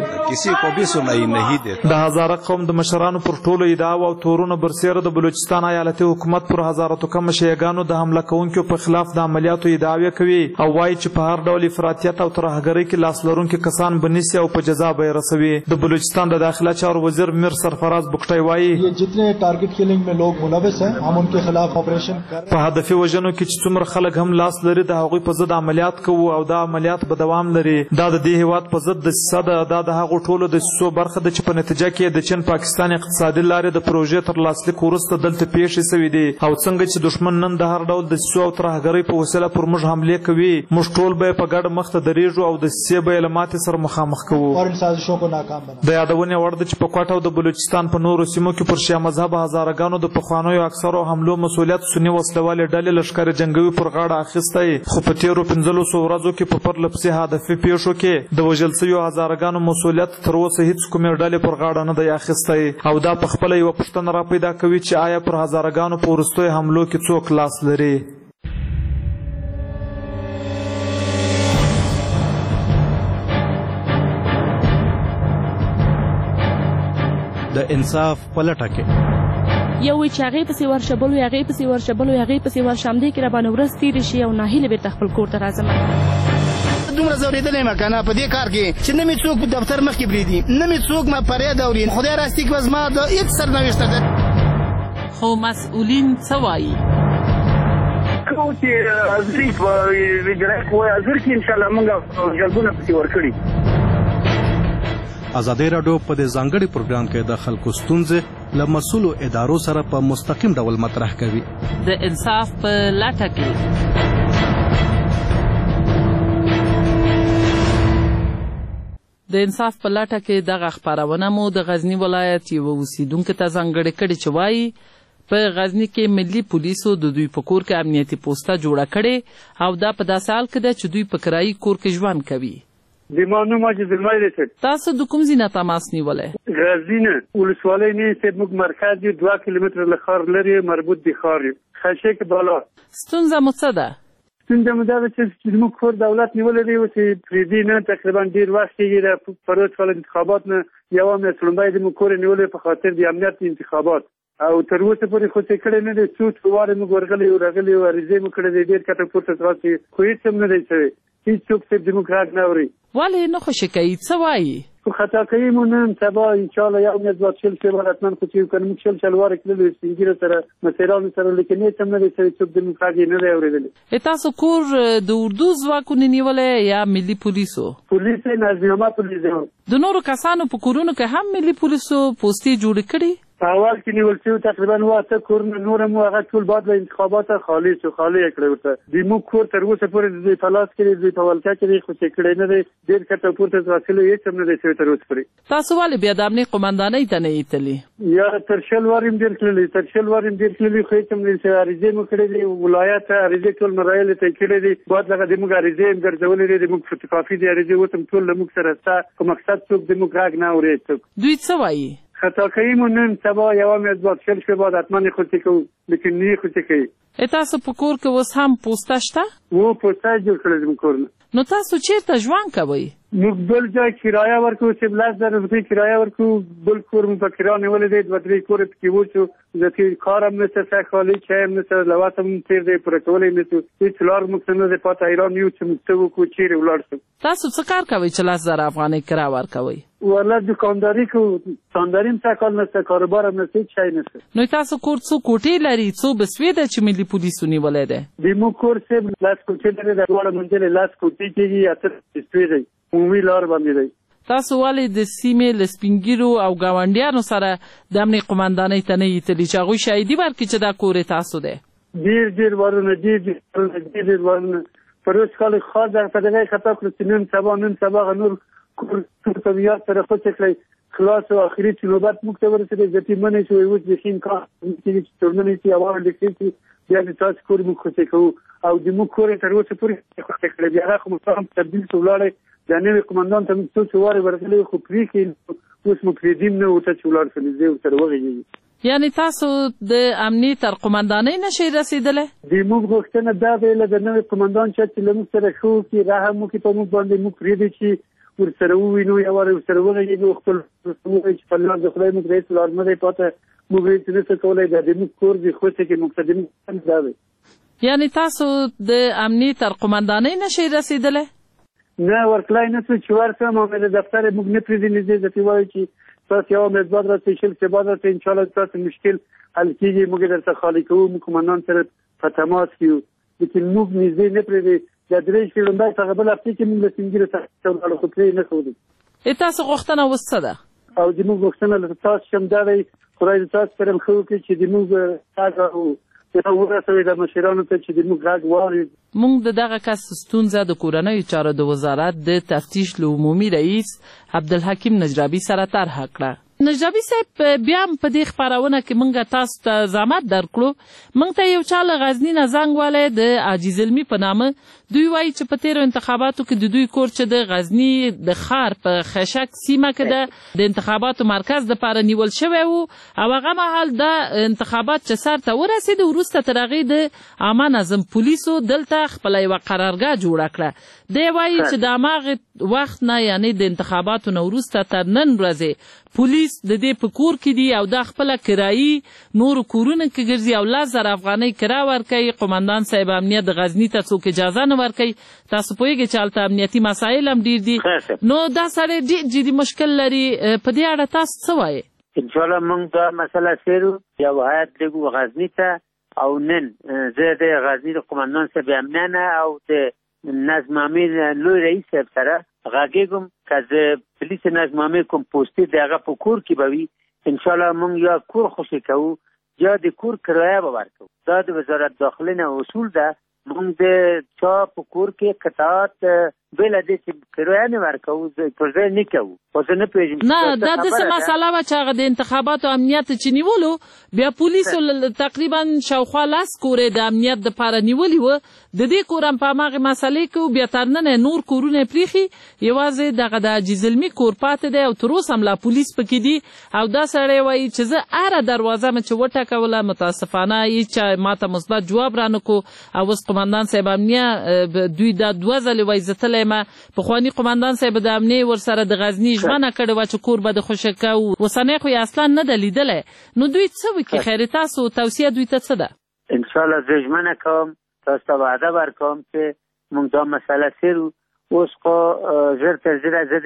د هزاره قوم د مشرانو پر ټولو ادعاو او تورونو برسېره د بلوچستان ایالتي حکومت پر هزاره توکمه شیعګانو د حمله کوونکو په خلاف د عملیاتو ادعاوې کوي او وایي چې په هر ډول افراطیت او ترهګرۍ کې لاس لرونکي کسان به نیسي او په جزا به یې رسوي. د بلوچستان د داخله چارو وزیر میر سرفراز بکټی وایي جتنے ټارګټ کیلینګ میں لوگ ملوث ہیں هم ان کے خلاف آپریشن کر په هدفي وژنو کې چې څومره خلک هم لاس لري د هغوی په ضد عملیات کوو او دا عملیات به دوام لري. دا د دې هیواد په ضد دسیسه ده. دا د هغو ټولو دسیسو برخه ده چې په نتیجه کې د چین پاکستان اقتصادي لارې د پروژې تر لاسلیک وروسته دلته پیښې شوي دي او څنګه چې دښمن نن د هر ډول دسیسو او ترهګرۍ په وسیله پر موږ حملې کوي، موږ ټول به په ګډه مخ ته درېږو او دسیسې به یې له ماتې سره مخامخ کوو. د یادونې وړ ده چې په کوټه او د بلوچستان په نورو سیمو کې پر شیعه مذهبه هزارهګانو د پخوانیو اکثرو حملو مسؤلیت سني وسلوالې ډلې لښکر جنگوي پر غاړه اخیستی، خو په تیرو 15 ورځو کې په پرله پسې هدفي پیښو کې د وژل شویو هزارګانو مسؤلیت تر اوسه هیڅ کومې ډلې پر غاړه نه دی اخیستی، او دا په خپله یوه پوښتنه را پیدا کوي چې آیا پر هزارګانو په وروستیو حملو کې څوک لاس لري؟ د انصاف په لټه کې یو چې هغې پسې ورشبلو هغې پسې ورشبلو هغې پسې ورشمدې کې راباندې ورځ تېرې شي او ناهیله بېرته خپل کور ته راځم. دومره ځورېدلی یم که نه په دې کار کې چې نه مې څوک په دفتر مخکې پرېږدي، نه مې څوک ما فریاد اوري. خدای راستي که زما د هېڅ سرنوشته ده. خو مسؤلین څه وایي؟ کوم چې حاضري په اجرایه کوی حاضر کړي انشاءالله موږ جلبونه پسې ورکړي. ازادي راډیو په دې ځانګړي پروګرام کې د خلکو ستونزې له مسؤلو ادارو سره په مستقیم ډول مطرح کوي. د انصاف په لټه کې د انصاف په لټه کې دغه خپرونه مو د غزني ولایت یوه اوسیدونکي ته ځانګړې کړې چې وایي په غزني کې ملي پولیسو د دوی په کور کې امنیتي پوسته جوړه کړې او دا په داسې حال کې ده چې دوی په کرایي کور کې ژوند کوي. د ما نوم حاجي زلمی دی صاحب. تاسو د کوم ځای نه تماس نیولی؟ غزني نه ولسوالۍ نه صاحب، موږ مرکز یو 2 کیلومتره له ښار لرې مربوط دی ښار یو خشک بالا. ستونزه مو څه ده؟ ستونزه مو دا ده چې زموږ کور دولت نیولی دی اوس یې پرېږدي نه، تقریبا ډېر وخت کېږي د پروت کال انتخابات نه یوه میاشت وړاندې زموږ کور یې نیولی په خاطر د امنیت انتخابات، او تر اوسه پورې خو څه کړی نه دی. څو وارې موږ ورغلي یو راغلي یو عریضې مو کړی دی ډېر کټه پورته ځغاستې، خو هېڅ هم نه دی شوی. هېڅوک صاحب زموږ غږ نه اوري. ولې نه خوشي کوي؟ څه وایي؟ خو خطا کوي مو نن سبا انشاءالله یو میاشت بعد شل شوی به حتما خو چې که موږ شل وارې کړلو سپین ږیرو سره مسیرانو سره، لیکن هېڅ هم نه دی شوی، څوک زموږ غږ یې نه دی اورېدلی. تاسو کور د اردو ځواکونو نیولی یا ملي پولیسو؟ پولیس یې نظامه پولیس دی. د نورو کسانو په کورونو کې هم ملي پولیسو پوستې جوړې کړي؟ په اول کې نیول شوي تقریبا 8 کورونه، نور هم هغه ټول بعد له انتخاباته خالي شو، خالي یې کړی ورته. د موږ کور تر اوسه پورې د دوی په لاس کې دی، دوی په ولکه کې دی، خو چې کړی نه دی ډېر کټه پورته ځغاستلی هېڅ هم نه دی شوی تر اوسه پورې. تاسو ولې بیا د امنیت قمندانۍ ته نه ایتلي؟ یا تر 100 وارې هم ډېر تللي، تر 100 وارې هم ډېر تللي، خو هېڅ هم نه دی شوی. عریضې مو کړې دي ولایت ته، عریضې ټول مرایلې ته یې کړې دي، بعد لکه د موږ عریضې هم ګرځولې دي، د موږ فوټوکاپي دي عریضې اوس هم ټول له موږ سره شته، په مقصد څوک د موږ غږ نه اوري. څوک دوی څه وایي؟ خطا کوي مو نن سبا یوه میاشت بعد شل شوی بعد حتما یې خوشي کوو، لیکن نه یې خوشي کوي. تاسو په کور کې اوس هم پوسته شته؟ پوسته یې جوړ کړی زموږ کور نه. نو تاسو چیرته ژوند کوئ؟ موږ بل ځای کرایه ورکوو چې 10,000 روپۍ کرایه ورکوو، بل کور مو په کرایه نیولی دی، 2-3 کور یې پکې وچو، ځکه کار هم نشته، ښه خالي چای هم نشته، لوس هم تېر دی، پوره کولی یې نشو، هېڅ لار موږ ته نه دی پاته، حیران یو چې موږ څه وکړو، چیرې ولاړ شو. تاسو څه کار کوئ چې 10,000 افغانۍ کرایه ورکوئ؟ والله دکانداري کوو، دکانداري هم څه کار نشته، کاروبار هم نشته، هېڅ شی نشته. نو تاسو کور څو کوټې لري؟ څو بسوې ده چې ملي پولیسو نیولی دی؟ د موږ کور صاحب 10 کوټې لري، د دواړه منزلې 10 کوټې کېږي، 8 بسوې دی، عمومي لار باندې دی. تاسو ولې د سیمې له سپین ږیرو او ګاونډیانو سره د امنیت قمندانۍ ته نه ایتلي چې هغوی شاهدي ورکړي چې دا کور یې تاسو دی؟ ډېر وارونه ډېر وارونه پر اوس کال خاص په دغه خطا کړو چې نن سبا نور کور په میاشت سره خوشې کړی خلاص او اخري چې نوبت موږ ته ورسېدی، ځکه منې شوی اوس بیخي امکان کېږي چې تورمنې شي هوا لیکلي شي، بیا د تاسو کور موږ خوشې کوو، او د موږ کور یې تر اوسه پورې خوشې کړی. بیا هغه خو مو تبدیل شو ولاړی، د نوي قمندان ته موږ څو وارې ورغلي، خو پرېښې اوس مو پرېږدي هم نه ورته چې ولاړ شو، نږدې ورسره وغږېږي. یعنې تاسو د امنیت تر قمندانۍ نشئ رسېدلی؟ د موږ غوښتنه دا دی له د نوي قمندان چې له موږ سره ښه وکړي، رحم وکړي په موږ باندې، موږ پرېږدي چې ورسره ووینو، یا وارې ورسره وغږېږو، خپل ووایي چې په لار د خدای موږ هېڅ لار نه دی پاته، موږ هېڅ نشو کولی، دا د موږ کور دی، خوښه کې موږ ته د موږ دا دی. یعنې تاسو د امنیت تر قمندانۍ نشئ رسېدلی؟ نه ورتلای نه شو چې ورسم، او د دفتر موږ نه پرېږدي نږدې، ځکه وایي چې تاسو یوه میاشت بعد راسئ، شل شپې بعد راسئ، انشاءالله ستاسو مشکل حل کېږي، موږ درته خالي کوو، موږ قمندان سره په تماس کې یو، لیکن موږ نږدې نه پرېږدي. د 3 شپې وړاندې په هغه بل هفتې کې موږ له سپین ږیرو څخه ولاړو، خو پرې نه ښودو. تاسو غوښتنه اوس څه ده؟ او زموږ غوښتنه له تاسو هم دا دی، خدای د تاسو سره هم ښه وکړي چې د موږ غږ ورسوي د مشرانو ته چې د موږ غږ واوري. موږ د دغه کس ستونزه د کورنیو چارو د وزارت د تفتیش له عمومي رئیس عبدالحکیم نجرابي سره طرحه کړه. نجابي صاحب بیا هم په دې خپرونه کې موږ تاسو ته زحمت درکړو. موږ ته یو چا له غزني نه زنګ والی د حاجي زلمي په نامه. دوی وایي چې په تېرو انتخاباتو کې د دوی کور چې د غزني د ښار په خشک سیمه کې د انتخاباتو مرکز دپاره نیول شوی و او هغه مهال دا انتخابات چې سر ته ورسېد وروسته تر هغې د عامه نظم پولیسو دلته خپله یوه قرارګاه جوړه کړه. دی وایي چې د هماغې وخت نه یعنې د انتخاباتو نه وروسته تر نن ورځې پولیس د دې په کور کې دي او دا خپله کرایي نورو کورونو کې ګرځي او 10,000 افغانۍ کرا ورکوي. قمندان صاحب امنیت د غزني ته څوک اجازه نه ورکوي. تاسو پوهېږئ چې هلته امنیتي مسایل هم ډېر دي. نو دا سړی ډېر جدي مشکل لري. په دې اړه تاسو څه وایئ؟ انشاءالله موږ دا مسله څېړو. یو هیات لېږو غزني ته او نن زه د غزني د قمندان صاحب امنیه نه او د نظم امیر لوی رئیس صاحب سره غږېږم که زه پولیس نظم امیر کوم پوستې د هغه په کور کې به وي انشاءالله موږ یا کور خوشي کوو یا د کور کرایه به ورکوو. دا د وزارت داخلې نه اصول ده. موږ د چا په کور کې قطعات بله دې چې کرایه نه ورکوو پر ځای نه کوو. خو زه نه پوهېږم نه دا داسې مسله وه چې هغه د انتخاباتو امنیت چې نیولو بیا پولیسو تقریبا شاوخوا 10 کورې د امنیت دپاره نیولي وه. د دې کور هم په هماغې مسلې کې بیا تر ننه نور کورونه یې پرېښي. یوازې دغه د حاجي زلمي کور پاتې دی او تر اوسه هم لا پولیس پکې دي. او دا سړی وایي چې زه هره دروازه مې چې وټکوله متاسفانه هېچا ما ته مثبت جواب رانه کو. او اوس قمندان صاحب امنیه دوی دا 2 ځلې وایي زه تللی یم. پخواني قمندان صاحب د امنیې ورسره د غزني ژمنه کړې وه چې کور به د خوشی کوو. اوسنی خو یې اصلا نه ده لیدلی. نو دوی څه وکړي؟ خیر تاسو توصیه دوی ته څه ده؟ انشاءالله زه ژمنه کوم تاسو ته وعده ورکوم چې موږ دا مسله څېړو. اوس خو ژر تر ژره زه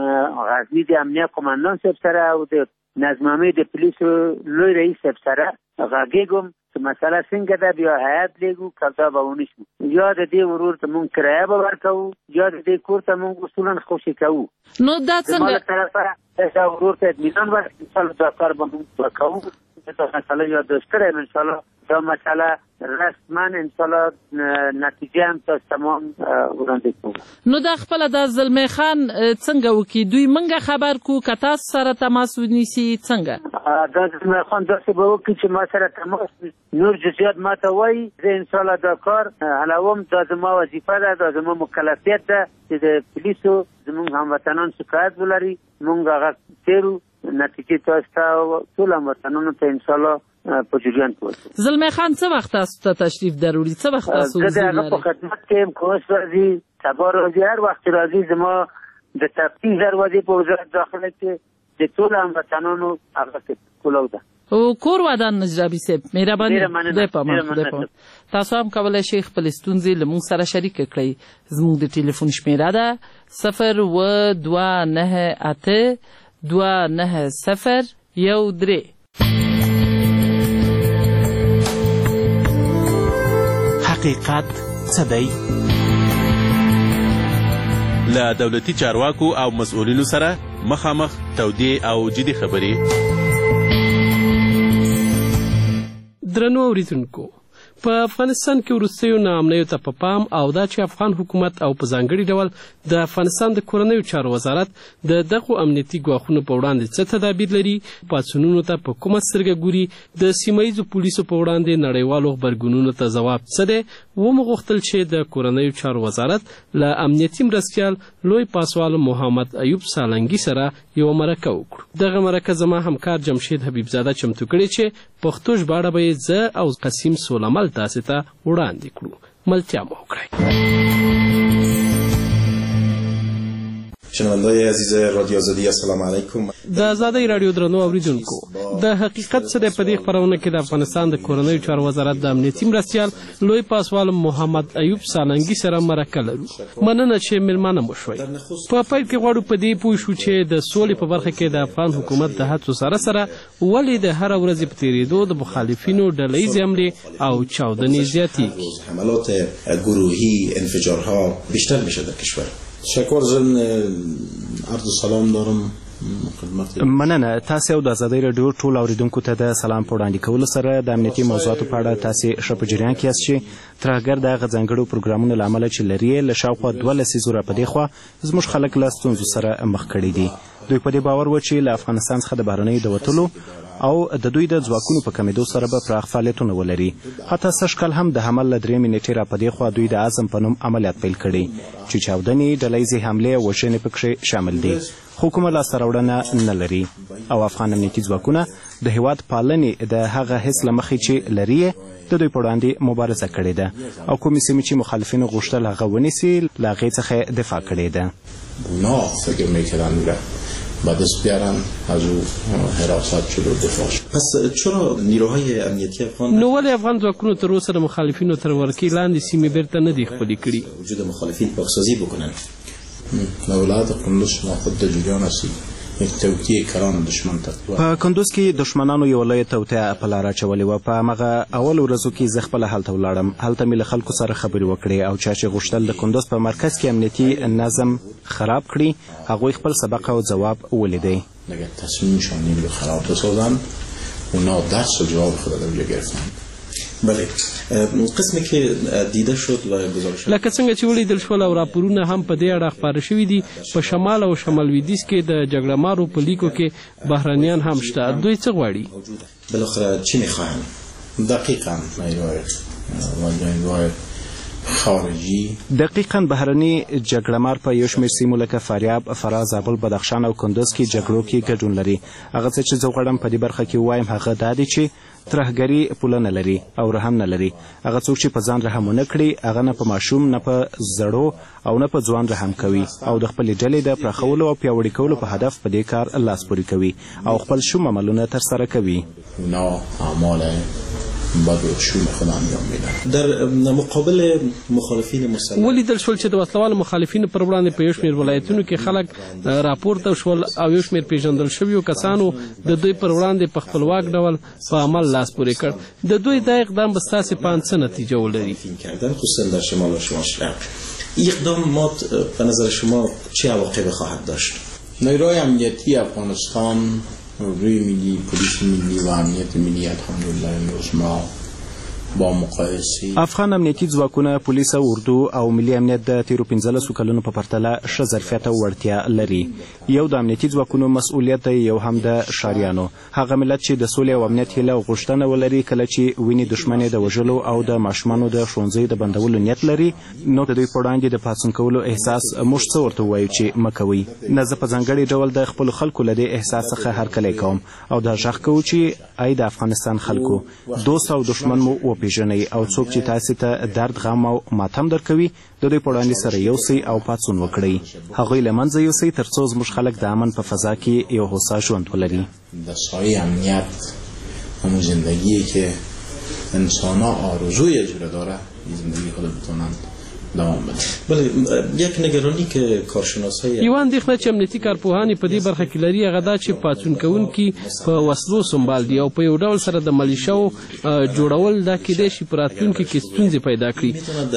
د غزني د امنیه قمندان صاحب سره او د نظم امیر د پولیسو لوی رئیس صاحب سره غږېږم چې مسله څنګه ده. بیا هیات لېږو که دا به ونه شو یا د دې ورور ته موږ کرایه به ورکوو یا د دې کور ته موږ اصولا خوشي کوو. نو دا څنګه زما له طرفه دا ورور ته اطمینان ورکړي. انشاءالله دا کار به موږ وکوو. دا مسله یادداشت کړی یم. انشاءالله دا مسله رسما انشاءالله نتیجه هم تاسو تمام وړاندې کوو. نو دا خپله د زلمی خان څنګه وکړي؟ دوی موږ خبر کو که تاسو سره تماس ونیسي څنګه؟ دا زلمی خان داسې به وکړي چې ما سره تماس نور جزئیات ما ته وایي. زه انشاءالله دا کار حلوم. دا زما وظیفه ده. دا زما مکلفیت ده چې د پولیسو زموږ هموطنان شکایت ولري. موږ هغه څېړو. نتیجې تاسو ته ټول هموطنانو ته انشاءالله په جریان کې ورکوو. زلمی خان څه وخت تاسو ته تشریف دروړي؟ څه وخت تاسو زه د هغه په خدمت کې یم. که اوس راځي سبا راځي هر وخت راځي. زما د تفتیش دروازې په وزارت داخله کې د ټولو هموطنانو هغه کولو ده. او کور ودان نجابي صاحب مهرباني خدای په امان. تاسو هم کولی شئ خپلې ستونزې له موږ سره شریکې کړئ. زموږ د ټلیفون شمیره ده 029829013. حقیقت څه دی؟ له دولتي چارواکو او مسؤلینو سره مخامخ تودې او جدي خبرې. درنو اوریدونکو، په افغانستان کې وروستیو ناامنیو ته په پام او دا چې افغان حکومت او په ځانګړي ډول د افغانستان د کورنیو چارو وزارت د دغو امنیتي ګواښونو په وړاندې څه تدابیر لري، پاڅونونو ته په کومه سترګه ګوري، د سیمه ییزو پولیسو په وړاندې نړیوالو غبرګونونو ته ځواب څه دی، ومو غوښتل چې د کورنیو چارو وزارت له امنیتي مرستیال لوی پاسوال محمد ایوب سالنګي سره یوه مرکه وکړو. دغه مرکه زما همکار جمشید حبیبزاده چمتو کړې چې پښتو ژباړه به یې زه او قسیم سولمل تاسې ته وړاندې کړو. ملتیا مو وکړئ. شنوندای عزیز رادیو آزادی، السلام علیکم. د آزادۍ راډیو درنو اوریدونکو، د حقیقت څه دی په دې خپرونه کې د افغانستان د کورنیو چارو وزارت د امنیتي مرستیال لوی پاسوال محمد ایوب سالنګي سره مرکه لرو. مننه چې میلمانه مو شوئ. په پیل کې غواړو په دې پوه شو چې د سولې په برخه کې د افغان حکومت د هڅو سره ولې د هر ورځې په تېرېدو د مخالفینو ډله ییزې حملې او چاودنې زیاتېږي. حملات گروهی، انفجارها بیشتر میشه در کشور. شکر زن عرض سلام دارم خدمت. مننه. تاسو او د آزادۍ راډیو ټول اوریدونکو ته د سلام په وړاندې کولو سره د امنیتي موضوعاتو په اړه تاسو ښه په جریان کې یاست چې تر هغه د هغه ځانګړو پروګرامونو له امله چې لري له شاوخوا 12 لسیزو راپدې خوا زموږ خلک له ستونزو سره مخ کړي دي. دوی په دې باور و چې له افغانستان څخه د بهرنیو د وتلو او د دوی د ځواکونو په کمیدو سره به پراخ فعالیتونه ولري. حتی سږ کال هم د حمل له 3 نیټې را په دې خوا دوی د عزم په نوم عملیات پیل کړي چې چاودنې، ډلهیزې حملې او وژنې پکې شامل دي. خو کومه لاسته راوړنه نه لري او افغان امنیتي ځواکونه د هیواد پالنې د هغه حس له مخې چې لري د دوی په وړاندې مبارزه کړې ده او کومې سیمې چې مخالفینو غوښتل هغه ونیسي له هغې څخه دفاع کړې ده. اونا فکر میکردن و دست بیارن از او حراست جلو دفاع شد. پس چرا نیروهای امنیتی افغان نو ولې افغان ځواکونو تر اوسه د مخالفینو تر ورکې لاندې سیمې بیرته نه دي خپلې کړي؟ وجود مخالفین پاکسازی بکنن. ولایت قندوز شما خود در جریان هستید. یک توطئه کلان دشمن ته په کندوز کې دشمنانو یو لویه توطئه په لاره اچولې وه. په همغه اول ورځو کې زه خپله هلته ولاړم. هلته مې له خلکو سره خبرې وکړې او چا چې غوښتل د کندوز په مرکز کې امنیتي نظم خراب کړي هغوی خپل سبق او جواب ولیدی. اگر تصمیمشان این رو خراب بسازن اونا درس و جواب خود را اونجا گرفتن. بله قسمی که دیده شد و گزارش لکه څنګه چې ولیدل شول او راپورونه هم په دې اړه خپاره شوي دي، په شمال او شمال لویدیځ کې د جګړه مارو په لیکو کې بهرنیان هم شته. دوی څه غواړي؟ بالاخره چی میخواهند؟ دقیقا نیروهای خارجی دقیقاً بهرني جګړهمار په یو شمېر سیمو لکه فاریاب، فراه، زابل، بدخشان او کندوز کې جګړو کې ګډون لري. هغه څه چې زه غواړم په دې برخه کې ووایم هغه دا دی چې ترهګري پوله نه لري او رحم نه لري. هغه څوک چې په ځان رحم ونه کړي هغه نه په ماشوم، نه په زړو او نه په ځوان رحم کوي او د خپلې ډلې د پراخولو او پیاوړي کولو په هدف په دې کار لاس پورې کوي او خپل شوم عملونه ترسره کوي. بد و شوم خود انجام میدن. در مقابل مخالفین مسلح ولیدل شول چې د وسلوالو مخالفینو پر وړاندې په یو شمېر ولایتونو کې خلک راپورته شول او یو شمېر پیژندل شویو کسانو د دوی پر وړاندې په خپلواک ډول په عمل لاس پورې کړ. د دوی دا اقدام به ستاسې په اند څه نتیجه ولري؟ خصوصا در شمال و شمال شرق اقدامات به نظر شما چه عواقبی خواهد داشت؟ نیروهای امنیتی افغانستان، روی ملی، پلیس ملی و امنیت ملی الحمدلله امروز ما با مقایسه افغان امنیتي ځواکونه پولیس او اردو او ملي امنیت د تیرو 15 کلونو په پرتله ښه ظرفیت او وړتیا لري. یو د امنیتي ځواکونو مسؤلیت دی، یو هم د ښاریانو. هغه ملت چې د سولې او امنیت هیله او غوښتنه ولري کله چې ویني دښمن د وژلو او د ماشومانو د ښوونځیو د بندولو نیت لري نو د دوی په وړاندې د پاڅون کولو احساس موږ څه ورته ووایو چې مه کوئ. نه زه په ځانګړي ډول د خپلو خلکو له دې احساس څخه هرکلی کوم او دا غږ کوو چې ای د افغانستان خلکو دوست او دښمن مو وپېژنئ او څوک چې تاسې ته درد، غم او ماتم درکوي د دوی په وړاندې سره یوسئ او پاڅون وکړئ. هغوی له منځه یوسئ تر څو زموږ خلک د امن په فضا کې یو هوسا ژوند ولري. در سایه امنیت همون زندگیه که انسان‌ها آرزوی اجره داره این زندگی خود بتونن دوام بده. بله یک نگرانی که کارشناسای یو اندېښنه چې امنیتي کارپوهان په دې برخه کې لري هغه دا چې پاڅون کوونکي په وسلو سمبال دي او په یو ډول سره د ملیشاو جوړول دا کېدای شي په راتلونکي کې ستونزې پیدا کړي.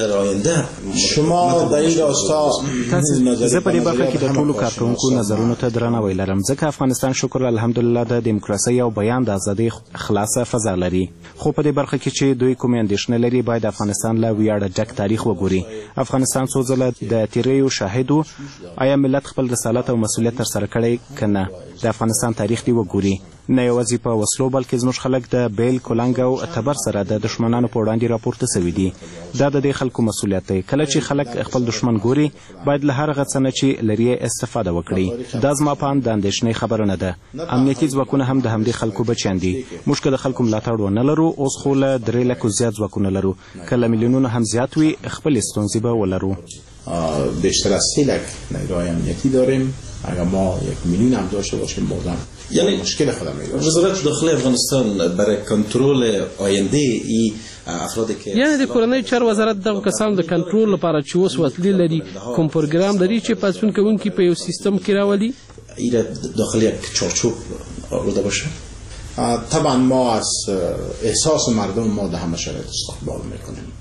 شما در این راستا زه په دې برخه کې د ټولو کارکوونکو نظرونو ته درناوی لرم ځکه افغانستان شکر الحمدلله د دیموکراسۍ او بیان د ازادۍ خلاصه فضا لري. خو په دې برخه کې چې دوی کومې اندېښنې لري باید افغانستان له ویاړه ډک تاریخ وګوري. افغانستان څو ځله د تیریو شاهد و. آیا ملت خپل رسالت او مسؤلیت ترسره کړی که نه؟ د افغانستان تاریخ دی وګوري. نه یوازې په وسلو بلکې زموږ خلک د بیل، کولنګ او تبر سره د دښمنانو په وړاندې راپورته سوي دي. دا د دې خلکو مسؤلیت دی. کله چې خلک خپل دښمن ګوري باید له هر هغه څه نه چې لري استفاده وکړي. دا زما په اند د اندېښنې خبره نه ده. امنیتي ځواکونه هم د همدې خلکو بچیان دي. موږ که د خلکو ملاتړ ونه لرو اوس خو له 3 لکو زیات ځواکونه لرو. که له میلیونونو هم زیات وي خپلې ستونزې به ولرو. بیشتر از 3 لک نیروهای امنیتی داریم. اگر ما 1 میلیون هم داشته باشیم بازم یعنی مشکل خودم میگم. وزارت داخلی افغانستان برای کنترل آینده ای افرادی که یعنی د کورنۍ چارو وزارت دغه کسانو د کنټرول لپاره چې اوس وسلې لري کوم پروګرام لري چې پاڅون کوونکي په یو سیستم کې راولي؟ این داخل یک چارچوب آورده باشه. طبعا ما از احساس مردم ما در همه شرایط استقبال میکنیم.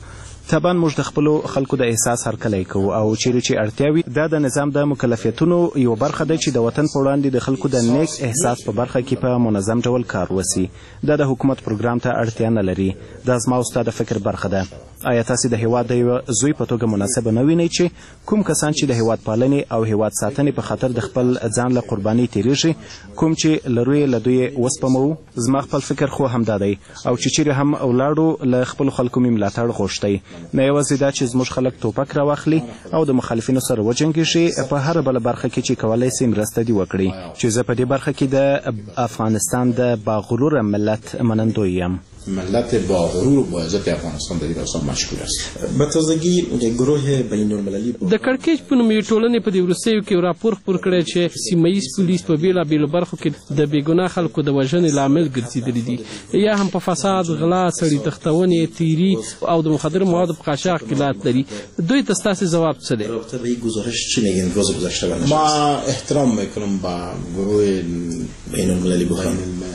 طبعا موږ د خپلو خلکو د احساس هرکلی کوو او چیرې چې اړتیا وي دا د نظام د مکلفیتونو یو برخه ده چې د وطن په وړاندې د خلکو د نیک احساس په برخه کې په منظم ډول کار وسی. دا د حکومت پروګرام ته اړتیا نه لري. دا زما او ستا د فکر برخه ده. آیا تاسې د هیواد د یوه زوی په توګه مناسبه نه وینئ چې کوم کسان چې د هیواد پالنې او هیواد ساتنې په خاطر د خپل ځان له قربانۍ تېرېږي کوم چې له رویې له دوی وسپموو؟ زما خپل فکر خو همدا دی او چې چیرې هم ولاړو له خپلو خلکو مې ملاتړ غوښتی، نه یوازې دا چې زموږ خلک ټوپک راواخلي او د مخالفینو سره وجنګېږي، په هره بله برخه کې چې کولی سي مرسته دې وکړي. چې زه په دې برخه کې د افغانستان د باغروره ملت منندوی یم. ملت با غرور با عزت افغانستان در این داستان مشغول است. به تازگی گروه بین المللی د کړکېچ په نوم یوې ټولنې په دې وروستیو کې راپور خپور کړی چې سیمه ییز پولیس په بېلابېلو برخو کې د بېګناه خلکو د وژنې لامل ګرځېدلي دي، یا هم په فساد، غلا، سړي تښتونې، تیري او د مخدرو موادو په قاچاق کې لات لري. دوی ته ستاسې ځواب څه دی؟ رابطه به این گزارش چی میگین روز گذشته؟ ما احترام میکنم با گروه بین المللی بخوام.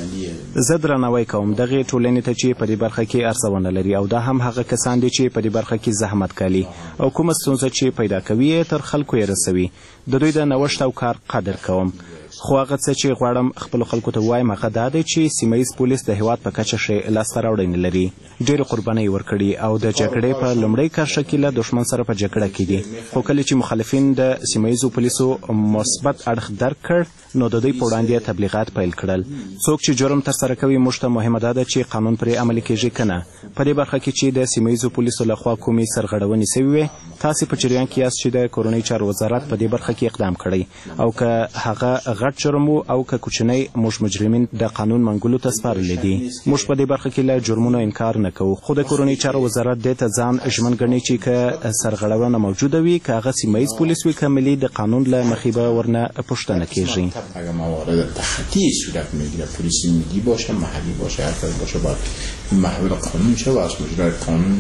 زه درناوی کوم دغې ټولنې ته چې په دې برخه کې ارزونه لري او دا هم هغه کسان دي چې په دې برخه کې زحمت کوي او کومه ستونزه چې پیدا کوي تر خلکو یې رسوي. د دوی د نوښت او کار قدر کوم، خو هغه څه چې غواړم خپلو خلکو ته ووایم هغه دا دی چې سیمه ییز پولیس د هیواد په کچه ښې لاسته راوړنې لري، ډېرې قربانۍ ورکړي او د جګړې په لومړۍ کرښه کې له دښمن سره په جګړه کې دي. خو کله چې مخالفین د سیمه ییزو پولیسو مثبت اړخ درک کړ نو د دوی په وړاندې تبلیغات پیل کړل. څوک چې جرم ترسره کوي موږ ته مهمه دا ده چې قانون پرې عملي کیږي که نه. په دې برخه کې چې د سیمه ییزو پولیسو لخوا کومې سرغړونې سوي وې تاسې په جریان کې یاست چې د کورنۍ چارو وزارت په دې برخه کې اقدام کړی او که هغه غټ جرم و او که کوچنی موږ مجرمین د قانون منګولو ته سپارلی دي. موږ په دې برخه کې له جرمونو انکار نه کوو، خو د کورنۍ چارو وزارت دې ته ځان ژمن ګڼي چې که سرغړونه موجوده وي که هغه سیمه ییز پولیس وي که ملي د قانون له مخې به ورنه پوښتنه کیږي. اگر موارد تخطی صورت میگیره پلیس ملی باشه محلی باشه هر کس باشه باید محول قانون شه و از مجرای قانون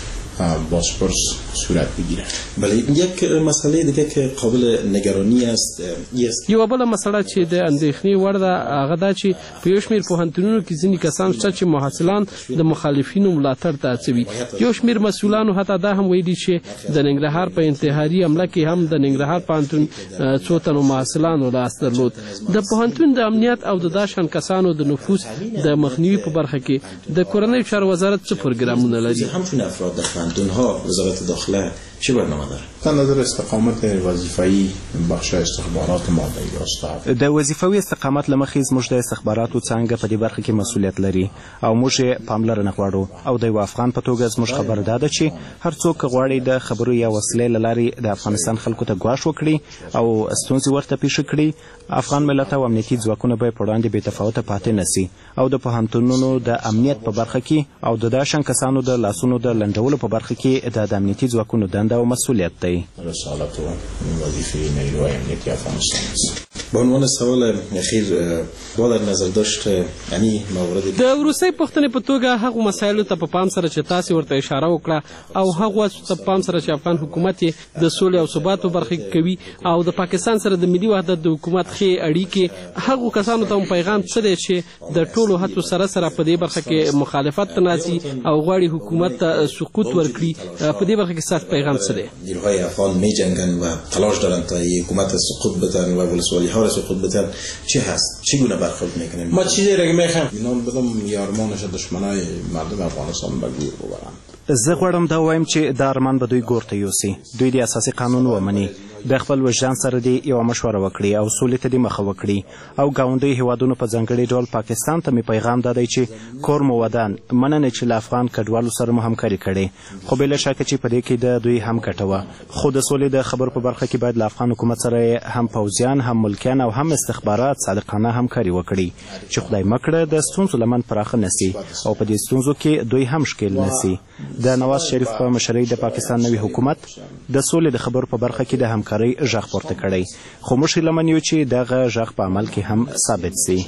بازپرس صورت بگیره. بله یک مسئله دیگه که قابل نگرانی است یوه بله مسئله چې د اندېښنې وړ ده هغه دا چې په یو شمېر پوهنتونونو کې ځینې کسان شته چې محصلان د مخالفینو ملاتړ ته هڅوي. یو شمېر مسؤلانو حتی دا هم ویلي چې د ننګرهار په انتحاري حمله کې هم د ننګرهار پوهنتون څو تنو محصلانو لاس درلود. د پوهنتون د امنیت او د دا شان کسانو د نفوذ د مخنیوي په برخه کې د کورنیو چارو وزارت څه پروګرامونه لري؟ همچون افراد در پوهنتون‌ها وزارت داخله چه برنامه داره؟ در نظر استقامت وظیفه‌ای بخش استخبارات ماده است. د وظیفوي استقامت له مخې زموږ د استخباراتو څانګه په دې برخه کې مسؤلیت لري او موږ یې پاملرنه غواړو او د یو افغان په توګه زموږ خبره دا ده چې هر څوک غواړي د خبرو یا وسیلې له لارې د افغانستان خلکو ته ګواښ وکړي او ستونزې ورته پیښې کړي. افغان ملت او امنیتي ځواکونه به یې په وړاندې بې تفاوته پاتې نه سي او د پوهنتونونو د امنیت په برخه کې او د دا شان کسانو د لاسونو د لنډولو په برخه کې د امنیتي ځواکونو دنده او مسؤلیت دی. رسالت و وظیفه نیروهای امنیتی افغانستان است. به عنوان سوال اخیر با در نظر داشت یعنی موارد د وروستۍ پوښتنې په توګه هغو مسایلو ته په پام سره چې تاسې ورته اشاره وکړه او هغو ته په پام سره چې افغان حکومت یې د سولې او ثبات په برخه کې کوي او د پاکستان سره د ملي وحدت د حکومت ښې اړیکې هغو کسانو ته هم پیغام څه دی چې د ټولو هڅو سره سره په دې برخه کې مخالفت ته ناځي او غواړي حکومت ته سقوط ورکړي؟ په دې برخه کې ستاسو پیغام څه دی؟ نیروهای افغان می‌جنگن و تلاش دارن تا حکومت سقوط بدن و ولسوالی‌ها را سقوط بدن. چی هست؟ چگونه برخورد میکنیم؟ ما چیزی را که میخوایم اینا بدم یارمانش دشمنای مردم افغانستان به گور ببرن. زه غواړم دا وایم چې دا ارمان به دوی ګور ته یوسي، دوی د اساسي قانون ومني، د خپل وجدان سره دې یوه مشوره وکړي او سولې ته دې مخه وکړي او ګاونډیو هیوادونو په ځانګړي ډول پاکستان ته مې پیغام دا دی چې کور مو ودان، مننه چې له افغان کډوالو سره مو همکاري کړې، خو بې له شکه چې په دې کې د دوی هم ګټه وه، خو د سولې د خبرو په برخه کې باید له افغان حکومت سره هم پوځیان هم ملکیان او هم استخبارات صادقانه همکاري وکړي چې خدای مه کړه د ستونزو لمن پراخه نه سي او په دې ستونزو کې دوی هم ښکېل نه سي. د نواز شریف په مشرۍ د پاکستان نوي حکومت د سولې د خبرو په برخه کې د همکارۍ غږ پورته کړی، خو موږ هیله یو چې دغه غږ په عمل کې هم ثابت سي.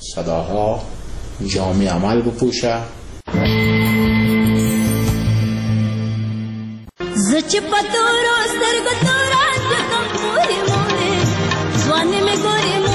صداها جامع عمل بپوشه. زه چې په تورو سترګو تورا د کم پورې مورې ځوانې مې ګورې